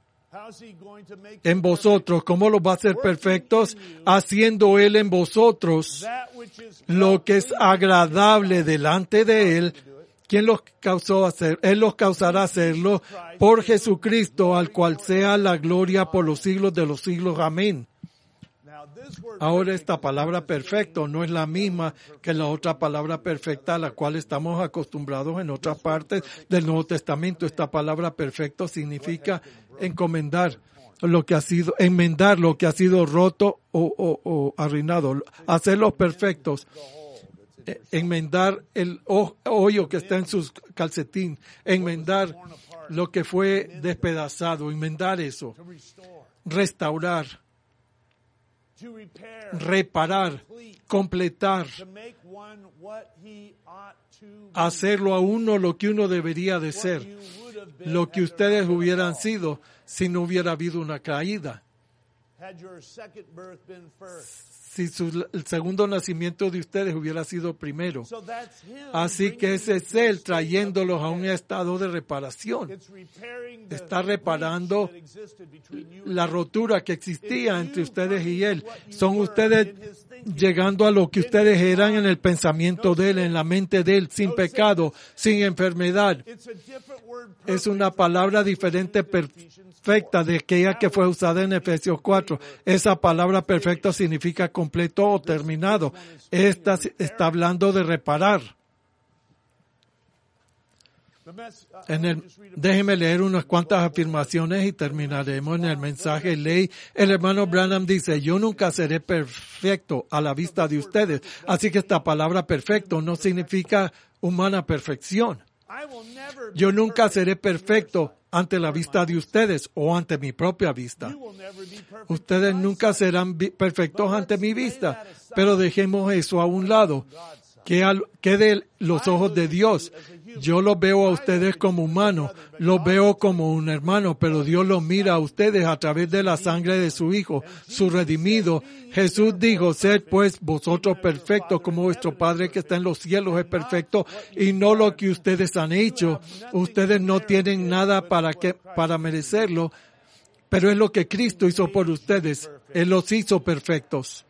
en vosotros. ¿Cómo los va a hacer perfectos? Haciendo Él en vosotros lo que es agradable delante de Él. ¿Quién los causó hacer? Él los causará hacerlo por Jesucristo, al cual sea la gloria por los siglos de los siglos. Amén. Ahora esta palabra perfecto no es la misma que la otra palabra perfecta a la cual estamos acostumbrados en otras partes del Nuevo Testamento. Esta palabra perfecto significa encomendar lo que ha sido, enmendar lo que ha sido roto o, o, o arruinado, hacerlos perfectos, enmendar el hoyo que está en sus calcetín, enmendar lo que fue despedazado, enmendar eso, restaurar. to repair, reparar, completar, to make one what he ought to be, hacerlo a uno lo que uno debería de what ser, you would have been lo que had there ustedes not been a hubieran fall. sido si no hubiera habido una caída. Had your second birth been first. Si su, el segundo nacimiento de ustedes hubiera sido primero. So that's him Así que bringing ese you es to a Él state trayéndolos of a un repair. estado de reparación. It's repairing the Está breach reparando that existed between you and la him. rotura que existía entre ustedes y Él. Son ustedes llegando a lo que ustedes eran en el pensamiento de Él, en la mente de Él, sin pecado, sin enfermedad. It's a different word, Es una perfect, palabra from diferente, Ephesians four. perfecta, de aquella que fue usada en Efesios cuatro. Esa palabra perfecta significa completo o terminado. Esta está hablando de reparar. The mess- uh, En I'll el, just read a- déjeme leer unas cuantas afirmaciones y terminaremos en el mensaje ley. El hermano Branham dice, yo nunca seré perfecto a la vista de ustedes. Así que esta palabra perfecto no significa humana perfección. I will never be Yo nunca perfect seré in your perfecto sight. ante la vista de ustedes o ante mi propia vista. You will never be perfect Ustedes in my nunca sight. serán vi- perfectos ante mi vista, pero dejemos eso a un lado. Que, al, que de los ojos de Dios, yo los veo a ustedes como humanos, los veo como un hermano, pero Dios los mira a ustedes a través de la sangre de su Hijo, su redimido. Jesús dijo, sed pues vosotros perfectos como vuestro Padre que está en los cielos es perfecto, y no lo que ustedes han hecho. Ustedes no tienen nada para, que, para merecerlo, pero es lo que Cristo hizo por ustedes. Él los hizo perfectos.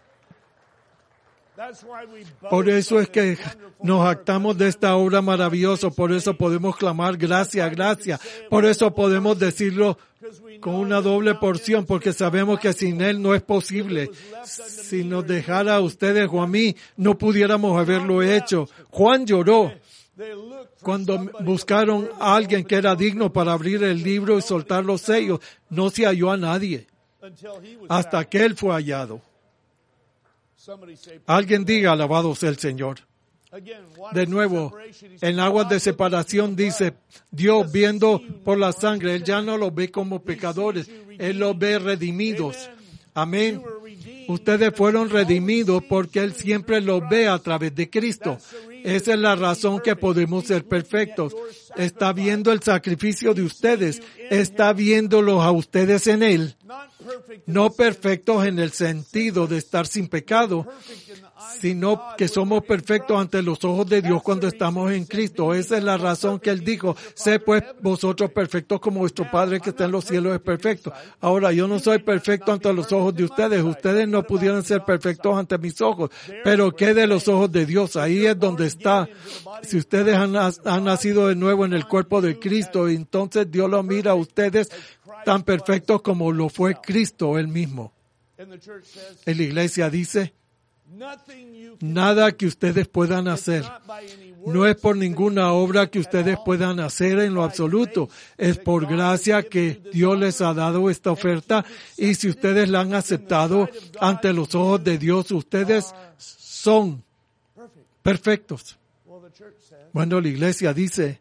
That's why we Por boast eso es of que this wonderful nos work. jactamos de esta obra maravillosa, por eso podemos clamar gracias, gracias. Por eso podemos decirlo con una doble porción, porque sabemos que sin Él no es posible. Si nos dejara a ustedes o a mí, no pudiéramos haberlo hecho. Juan lloró They looked for cuando somebody buscaron a alguien que era digno para abrir el libro y soltar los sellos. No se halló a nadie until he was hasta found. que Él fue hallado. Somebody say, Alguien diga, alabado sea el Señor. again, what De is nuevo, separation? He en said, aguas de God separación looking dice, through the blood. Dios viendo por la sangre, Él ya no los ve como pecadores, Él los ve redimidos. Amén. You were redeemed Ustedes because fueron he always redimidos sees porque Él you siempre in los ve a Christ. través de Cristo. That's the reason Esa es la you can be razón que perfect. podemos ser He's looking at perfectos. your Está sacrifice. viendo el sacrificio de He ustedes, sees you in está him. viéndolos a ustedes en Él. Not perfect in No the sense perfectos en el sentido de estar sin pecado, perfect in the eyes of sino God que when somos we're in perfectos Christ. ante los ojos de Dios cuando estamos en Cristo. Esa es la razón que Él dijo, sé pues vosotros perfectos como vuestro Padre que está en los cielos es perfecto. Ahora, yo no soy perfecto ante los ojos de ustedes, ustedes no pudieran ser perfectos ante mis ojos, pero ¿qué de los ojos de Dios? Ahí es donde está. Si ustedes han, han nacido de nuevo en el cuerpo de Cristo, entonces Dios los mira a ustedes tan perfectos como lo fue Cristo Él mismo. And the church says, En la iglesia dice, nothing you can nada que ustedes puedan do. hacer. It's not by any No es works por that ninguna you obra can que do ustedes at all. puedan hacer en lo absoluto. Es por gracia que Dios les ha dado esta oferta y si ustedes la han aceptado ante los ojos de Dios, ustedes son Perfect. perfectos. Well, the church says, Bueno, la iglesia dice,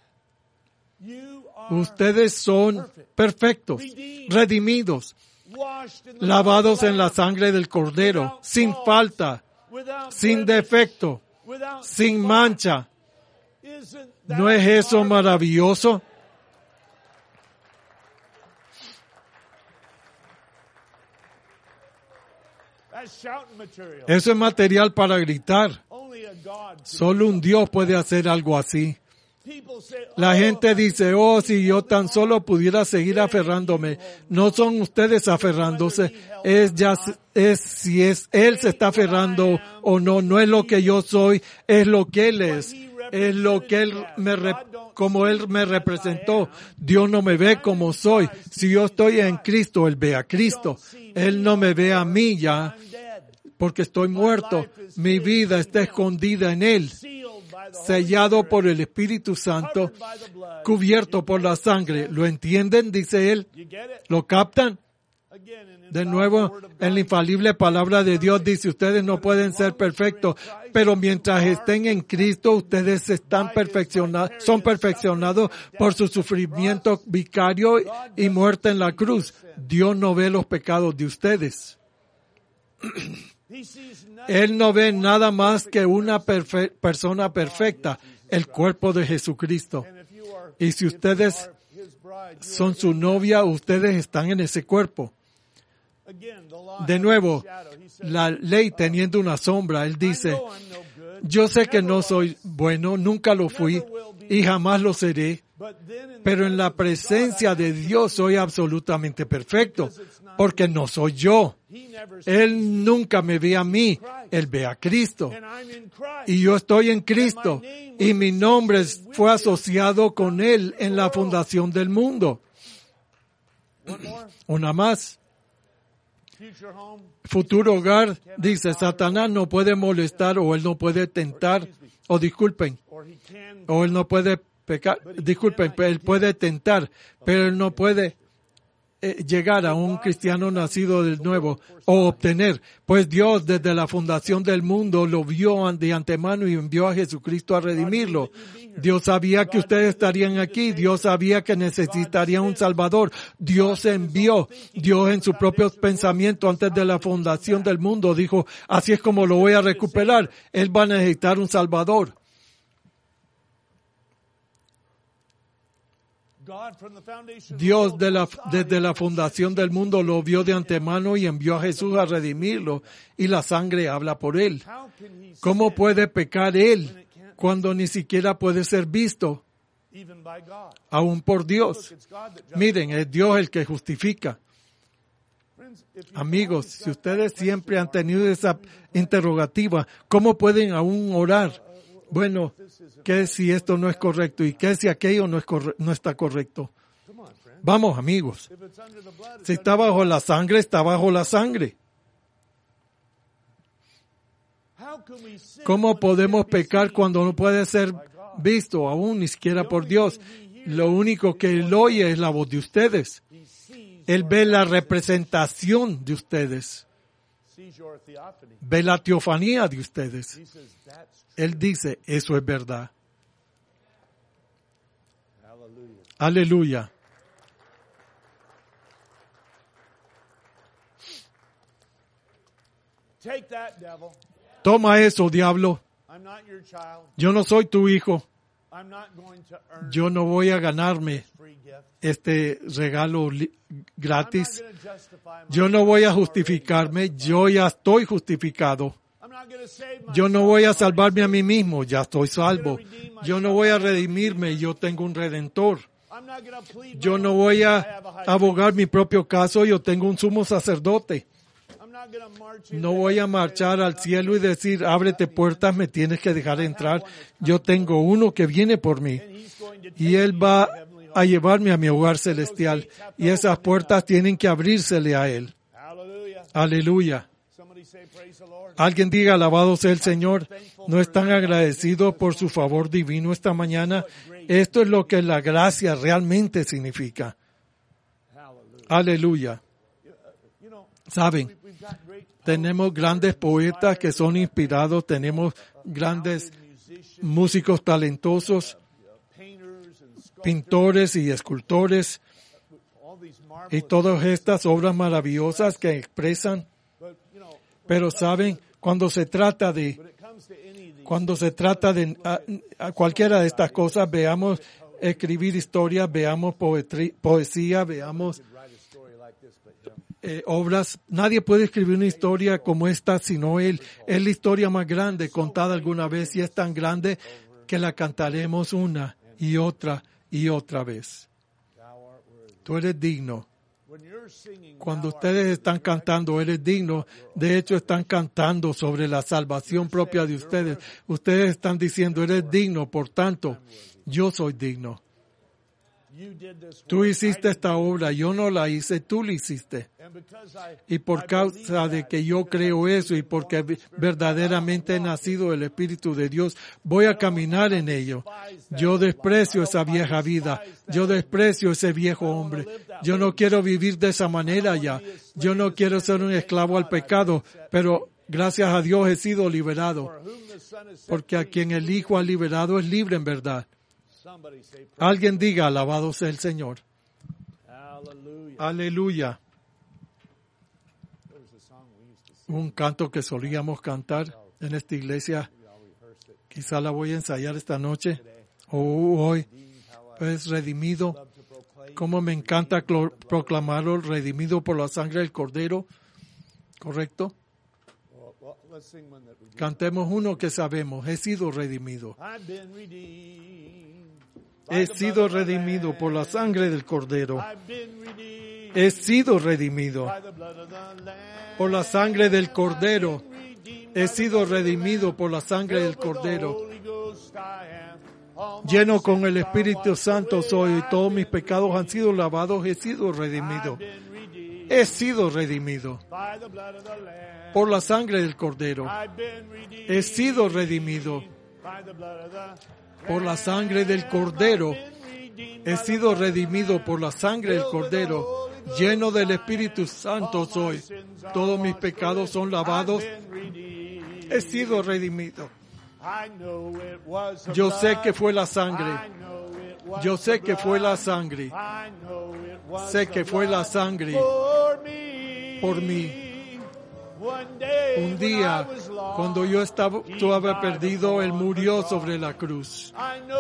you are ustedes son perfectos, redimidos, washed in the lavados blood of en la the sangre del Cordero, sin falta, Lamb, without sin blemish, defecto, without sin spot. mancha. Isn't that ¿No es eso marvelous? maravilloso? That's shouting material. Eso es material para gritar. Only a God can. Solo un Dios puede hacer algo así. People say, La oh, gente dice, oh, si yo tan solo pudiera seguir aferrándome. No son ustedes aferrándose, es ya, es si es Él se está aferrando o no, no es lo que yo soy, es lo que Él es. Es lo que Él me, rep- como Él me representó. Dios no me ve como soy. Si yo estoy en Cristo, Él ve a Cristo. Él no me ve a mí ya, I'm dead. porque estoy muerto. Mi vida está escondida en Él, Sealed by the Holy sellado Spirit, por el Espíritu Santo, covered by the blood. cubierto por la sangre. ¿Lo entienden? Dice él. You get it? ¿Lo captan? Again, an De infallible nuevo, word of en la God. infalible palabra de Dios dice, ustedes no pueden ser perfectos, pero mientras estén en Cristo, ustedes están perfeccionados, son perfeccionados por su sufrimiento vicario y muerte en la cruz. Dios no ve los pecados de ustedes. Él no ve nada más que una perfe- persona perfecta, el cuerpo de Jesucristo. Y si ustedes son su novia, ustedes están en ese cuerpo. De nuevo, la ley teniendo una sombra, él dice, yo sé que no soy bueno, nunca lo fui y jamás lo seré, pero en la presencia de Dios soy absolutamente perfecto, porque no soy yo. Él nunca me ve a mí, Él ve a Cristo. Y yo estoy en Cristo, y mi nombre fue asociado con Él en la fundación del mundo. Una más. Futuro hogar, dice, Satanás no puede molestar, o él no puede tentar, o disculpen, o él no puede pecar, disculpen, él puede tentar, pero él no puede eh, llegar a un cristiano nacido de nuevo, o obtener, pues Dios desde la fundación del mundo lo vio de antemano y envió a Jesucristo a redimirlo. Dios sabía que ustedes estarían aquí. Dios sabía que necesitarían un Salvador. Dios envió. Dios en su propio pensamiento antes de la fundación del mundo dijo, así es como lo voy a recuperar. Él va a necesitar un Salvador. Dios de la, desde la fundación del mundo lo vio de antemano y envió a Jesús a redimirlo. Y la sangre habla por él. ¿Cómo puede pecar él cuando ni siquiera puede ser visto, aún por Dios? Miren, es Dios el que justifica. Amigos, si ustedes siempre han tenido esa interrogativa, ¿cómo pueden aún orar? Bueno, ¿qué si esto no es correcto? ¿Y qué si aquello no, es corre- no está correcto? Vamos, amigos. Si está bajo la sangre, está bajo la sangre. ¿Cómo podemos pecar cuando no puede ser visto aún ni siquiera por Dios? Lo único que Él oye es la voz de ustedes. Él ve la representación de ustedes. Ve la teofanía de ustedes. Él dice, eso es verdad. Aleluya. Toma eso, diablo. Yo no soy tu hijo. Yo no voy a ganarme este regalo li- gratis. Yo no voy a justificarme. Yo ya estoy justificado. Yo no voy a salvarme a mí mismo. Ya estoy salvo. Yo no voy a redimirme. Yo tengo un redentor. Yo no voy a abogar mi propio caso. Yo tengo un sumo sacerdote. No voy a marchar al cielo y decir, ábrete puertas, me tienes que dejar entrar. Yo tengo uno que viene por mí. Y Él va a llevarme a mi hogar celestial. Y esas puertas tienen que abrírsele a Él. Aleluya. Alguien diga, alabado sea el Señor. ¿No están agradecidos por su favor divino esta mañana? Esto es lo que la gracia realmente significa. Aleluya. ¿Saben? Tenemos grandes poetas que son inspirados, tenemos grandes músicos talentosos, pintores y escultores, y todas estas obras maravillosas que expresan. Pero saben, cuando se trata de, cuando se trata de a, a cualquiera de estas cosas, veamos escribir historias, veamos poetry, poesía, veamos Eh, obras, nadie puede escribir una historia como esta sino Él. Es la historia más grande contada alguna vez y es tan grande que la cantaremos una y otra y otra vez. Tú eres digno. Cuando ustedes están cantando, eres digno. De hecho, están cantando sobre la salvación propia de ustedes. Ustedes están diciendo, eres digno, por tanto, yo soy digno. Tú hiciste esta obra, yo no la hice, tú la hiciste. Y por causa de que yo creo eso y porque verdaderamente he nacido del Espíritu de Dios, voy a caminar en ello. Yo desprecio esa vieja vida, yo desprecio ese viejo hombre. Yo no quiero vivir de esa manera ya. Yo no quiero ser un esclavo al pecado, pero gracias a Dios he sido liberado. Porque a quien el Hijo ha liberado es libre en verdad. Alguien diga, alabado sea el Señor. Aleluya. un canto que solíamos cantar en esta iglesia. Quizá la voy a ensayar esta noche o hoy. Pues redimido. Como me encanta clo- proclamarlo, redimido por la sangre del Cordero. ¿Correcto? Cantemos uno que sabemos. He sido redimido. He sido redimido por la sangre del Cordero. He sido redimido por la sangre del Cordero. He sido redimido por la sangre del Cordero. Lleno con el Espíritu Santo soy y todos mis pecados han sido lavados. He sido redimido. He sido redimido por la sangre del Cordero. He sido redimido por la sangre del Cordero. He sido redimido por la sangre del Cordero. Lleno del Espíritu Santo soy. Todos mis pecados son lavados. He sido redimido. Yo sé que fue la sangre. Yo sé que fue la sangre. Sé que fue la sangre por mí. Un día, cuando yo estaba, estaba perdido, Él murió sobre la cruz.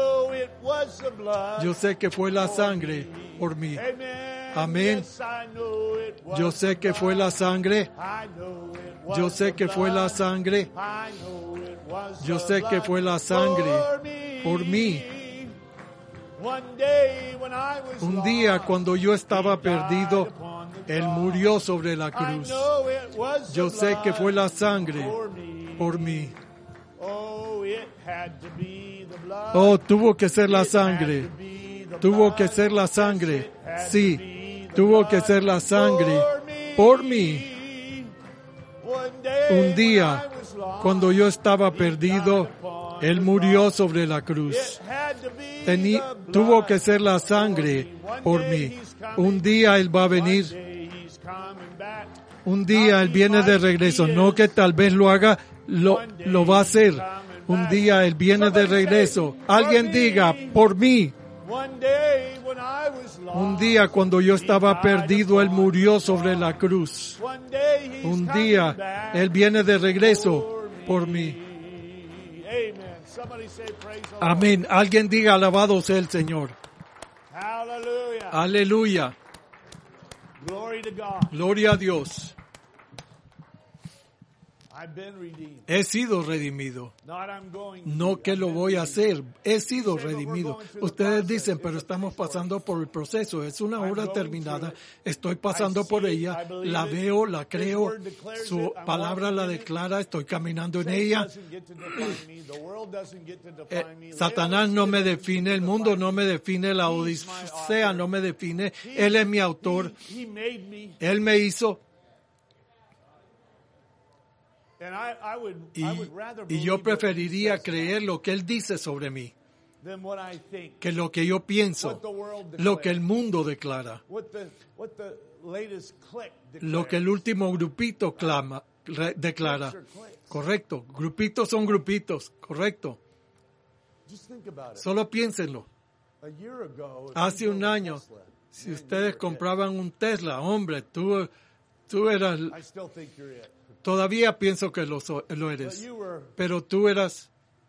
Yo sé que fue la sangre por mí. Amén. Yo sé que fue la sangre. Yo sé que fue la sangre. Yo sé que fue la sangre por mí. Un día, cuando yo estaba perdido, Él murió sobre la cruz. Yo sé que fue la sangre por mí. Oh, tuvo que ser la sangre. Tuvo que ser la sangre. Sí, tuvo que ser la sangre por mí. Un día, cuando yo estaba perdido, Él murió sobre la cruz. Tení, tuvo que ser la sangre por mí. Un día Él va a venir. Un día Él viene de regreso. No que tal vez lo haga, lo, lo va a hacer. Un día Él viene de regreso. Alguien diga, por mí. Un día cuando yo estaba perdido, Él murió sobre la cruz. Un día Él viene de regreso por mí. Amén. Alguien diga, alabado sea el Señor. Aleluya. Gloria a Dios. He sido redimido. No que lo voy a hacer. He sido redimido. Ustedes dicen, pero estamos pasando por el proceso. Es una obra terminada. Estoy pasando por ella. La veo, la creo. Su palabra la declara. Estoy caminando en ella. Eh, Satanás no me define. El mundo no me define. La odisea no me define. Él es mi autor. Él me hizo. Y, y yo preferiría creer lo que Él dice sobre mí que lo que yo pienso, lo que el mundo declara, lo que el último grupito clama, re, declara. Correcto, grupitos son grupitos, correcto. Solo piénsenlo. Hace un año, si ustedes compraban un Tesla, hombre, tú, tú eras... Todavía pienso que lo, so, lo eres, pero tú eras,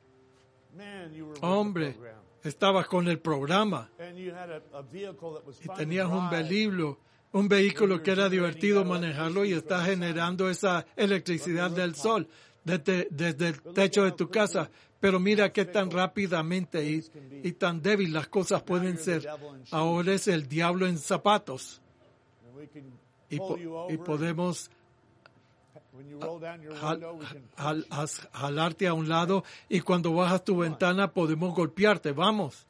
hombre, estabas con el programa y tenías un vehículo, un vehículo que era divertido manejarlo y está generando esa electricidad del sol desde, desde el techo de tu casa. Pero mira qué tan rápidamente y, y tan débil las cosas pueden ser. Ahora es el diablo en zapatos y, po, y podemos... Jal, jal, jal, jalarte a un lado y cuando bajas tu ventana podemos golpearte. Vamos.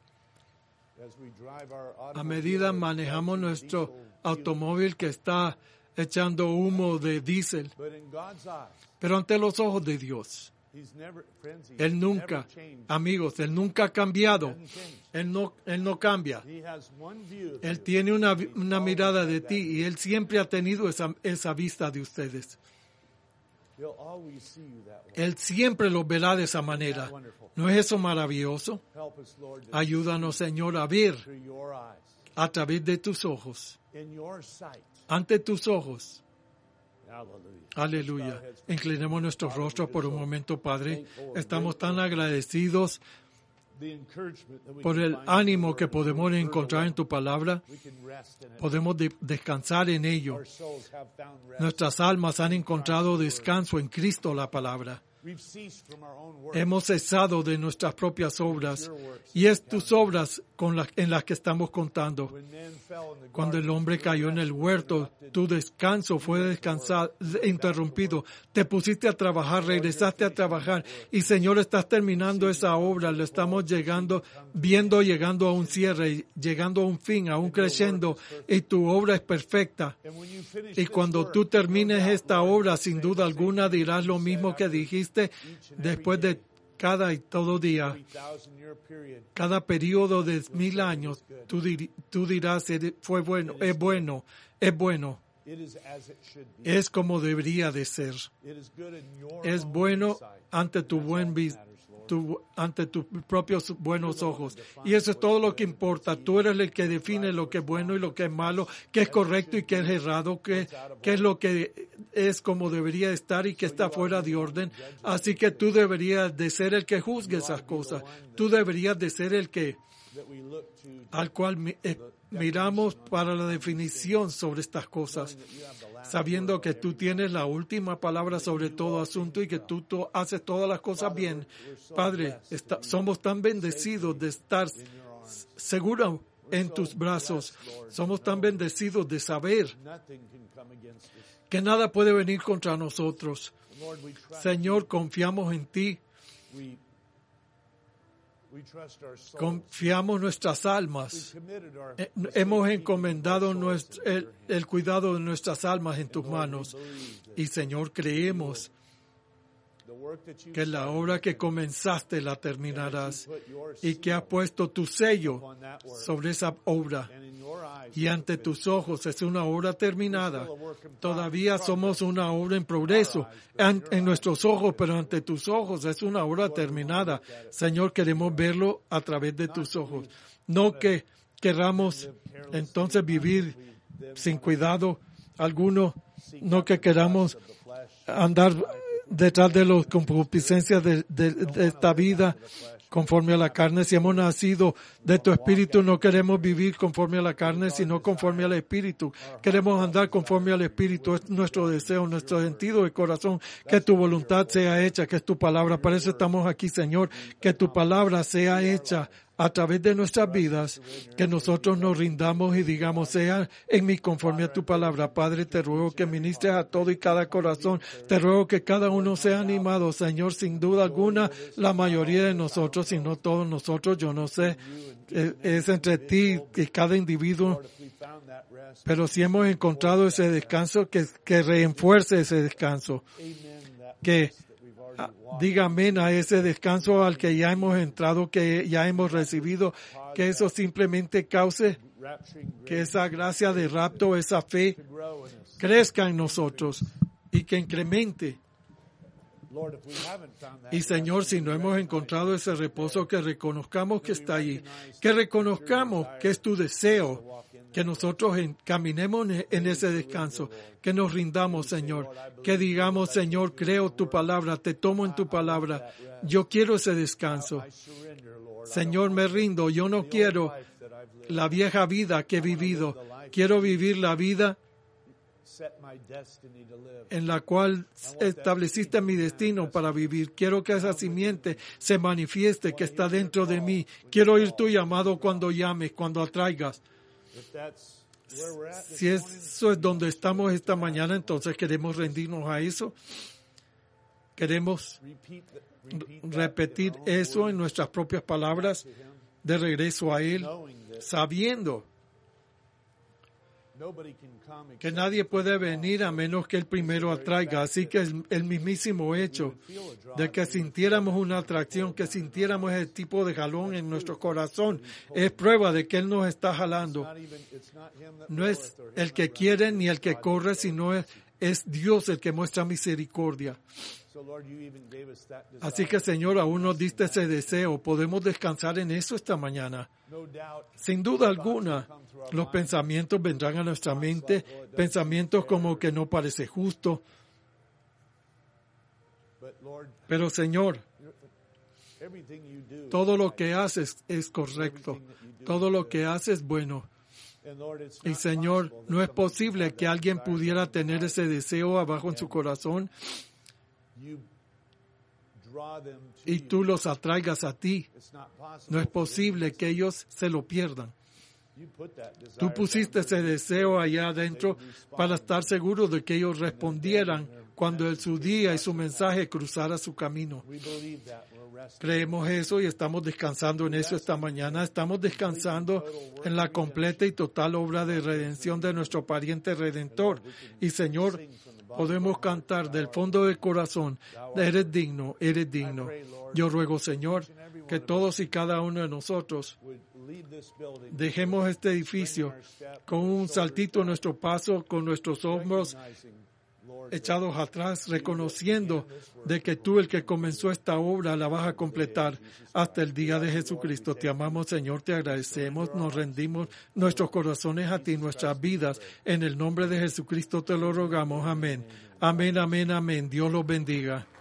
A medida manejamos nuestro automóvil que está echando humo de diésel. Pero ante los ojos de Dios, Él nunca, amigos, Él nunca ha cambiado. Él no, Él no cambia. Él tiene una, una mirada de ti y Él siempre ha tenido esa, esa vista de ustedes. Él siempre los verá de esa manera. ¿No es eso maravilloso? Ayúdanos, Señor, a ver a través de tus ojos, ante tus ojos, Aleluya. Inclinemos nuestros rostros por un momento, Padre. Estamos tan agradecidos por el ánimo que podemos encontrar en tu palabra. Podemos de- descansar en ello. Nuestras almas han encontrado descanso en Cristo, la palabra. Hemos cesado de nuestras propias obras y es tus obras con las, en las que estamos contando. Cuando el hombre cayó en el huerto, tu descanso fue descansado, interrumpido. Te pusiste a trabajar, regresaste a trabajar y Señor, estás terminando esa obra. Lo estamos llegando, viendo llegando a un cierre, llegando a un fin, a un crescendo y tu obra es perfecta. Y cuando tú termines esta obra, sin duda alguna dirás lo mismo que dijiste después de cada y todo día, cada periodo de mil años, tú, dir, tú dirás, fue bueno, es bueno, es bueno, es como debería de ser. Es bueno ante tu buen vis, tu, ante tus propios buenos ojos. Y eso es todo lo que importa. Tú eres el que define lo que es bueno y lo que es malo, qué es correcto y qué es errado, qué, qué es lo que es como debería estar y que está fuera de orden. Así que tú deberías de ser el que juzgue esas cosas. Tú deberías de ser el que al cual mi, eh, miramos para la definición sobre estas cosas, sabiendo que tú tienes la última palabra sobre todo asunto y que tú, tú haces todas las cosas bien. Padre, está, somos tan bendecidos de estar seguros en tus brazos. Somos tan bendecidos de saber que nada puede venir contra nosotros. Señor, confiamos en ti. Confiamos nuestras almas. Hemos encomendado nuestro, el, el cuidado de nuestras almas en tus manos. Y Señor, creemos que la obra que comenzaste la terminarás y que has puesto tu sello sobre esa obra. Y ante tus ojos es una obra terminada. Todavía somos una obra en progreso en, en nuestros ojos, pero ante tus ojos es una obra terminada. Señor, queremos verlo a través de tus ojos. No que queramos entonces vivir sin cuidado alguno, no que queramos andar detrás de las concupiscencias de, de, de esta vida conforme a la carne. Si hemos nacido de tu espíritu, no queremos vivir conforme a la carne, sino conforme al espíritu. Queremos andar conforme al espíritu. Es nuestro deseo, nuestro sentido de corazón, que tu voluntad sea hecha, que es tu palabra. Por eso estamos aquí, Señor, que tu palabra sea hecha a través de nuestras vidas, que nosotros nos rindamos y digamos, sea en mí conforme a tu palabra. Padre, te ruego que ministres a todo y cada corazón. Te ruego que cada uno sea animado, Señor, sin duda alguna, la mayoría de nosotros, si no todos nosotros, yo no sé, es entre ti y cada individuo. Pero si hemos encontrado ese descanso, que, que reenfuerce ese descanso, que diga amén a ese descanso al que ya hemos entrado, que ya hemos recibido, que eso simplemente cause que esa gracia de rapto, esa fe, crezca en nosotros y que incremente. Y Señor, si no hemos encontrado ese reposo, que reconozcamos que está allí, que reconozcamos que es tu deseo, que nosotros caminemos en ese descanso, que nos rindamos, Señor, que digamos, Señor, creo tu palabra, te tomo en tu palabra, yo quiero ese descanso. Señor, me rindo, yo no quiero la vieja vida que he vivido, quiero vivir la vida en la cual estableciste mi destino para vivir. Quiero que esa simiente se manifieste, que está dentro de mí. Quiero oír tu llamado cuando llames, cuando atraigas. Si eso es donde estamos esta mañana, entonces queremos rendirnos a eso. Queremos repetir eso en nuestras propias palabras de regreso a Él, sabiendo que nadie puede venir a menos que Él primero atraiga. Así que el, el mismísimo hecho de que sintiéramos una atracción, que sintiéramos ese tipo de jalón en nuestro corazón, es prueba de que Él nos está jalando. No es el que quiere ni el que corre, sino es es Dios el que muestra misericordia. So, Lord, you even gave us that desire. Así que, Señor, aún nos diste ese deseo. Podemos descansar en eso esta mañana. No doubt, Sin duda alguna, los pensamientos vendrán a nuestra mente, pensamientos como que no parece justo. but Lord, Pero, Señor, everything you do, todo lo que haces es correcto. Todo lo que haces es bueno. and Lord, it's Y, not Señor, possible no that es someone posible can que have alguien that desire pudiera in their tener heart. ese deseo abajo en su corazón You draw them to y you. tú los atraigas a ti. It's not possible No es for them posible to- que ellos se lo pierdan. You put that desire Tú pusiste down ese there. deseo allá adentro para estar seguro de que ellos respondieran cuando el, su día y su mensaje cruzara su camino. We believe that. We're resting. Creemos eso y estamos descansando en eso esta mañana. Estamos descansando en la completa y total obra de redención de nuestro pariente redentor. Y, Señor, podemos cantar del fondo del corazón, eres digno, eres digno. Yo ruego, Señor, que todos y cada uno de nosotros Would leave this building dejemos este edificio con un saltito en nuestro paso, con nuestros hombros recognizing, Lord, echados atrás, reconociendo de que tú, el que comenzó esta obra, la vas a completar hasta el día de Jesucristo. Te amamos, Señor, te agradecemos, nos rendimos nuestros corazones a ti, nuestras vidas. En el nombre de Jesucristo te lo rogamos. Amén. Amén, amén, amén. Dios los bendiga.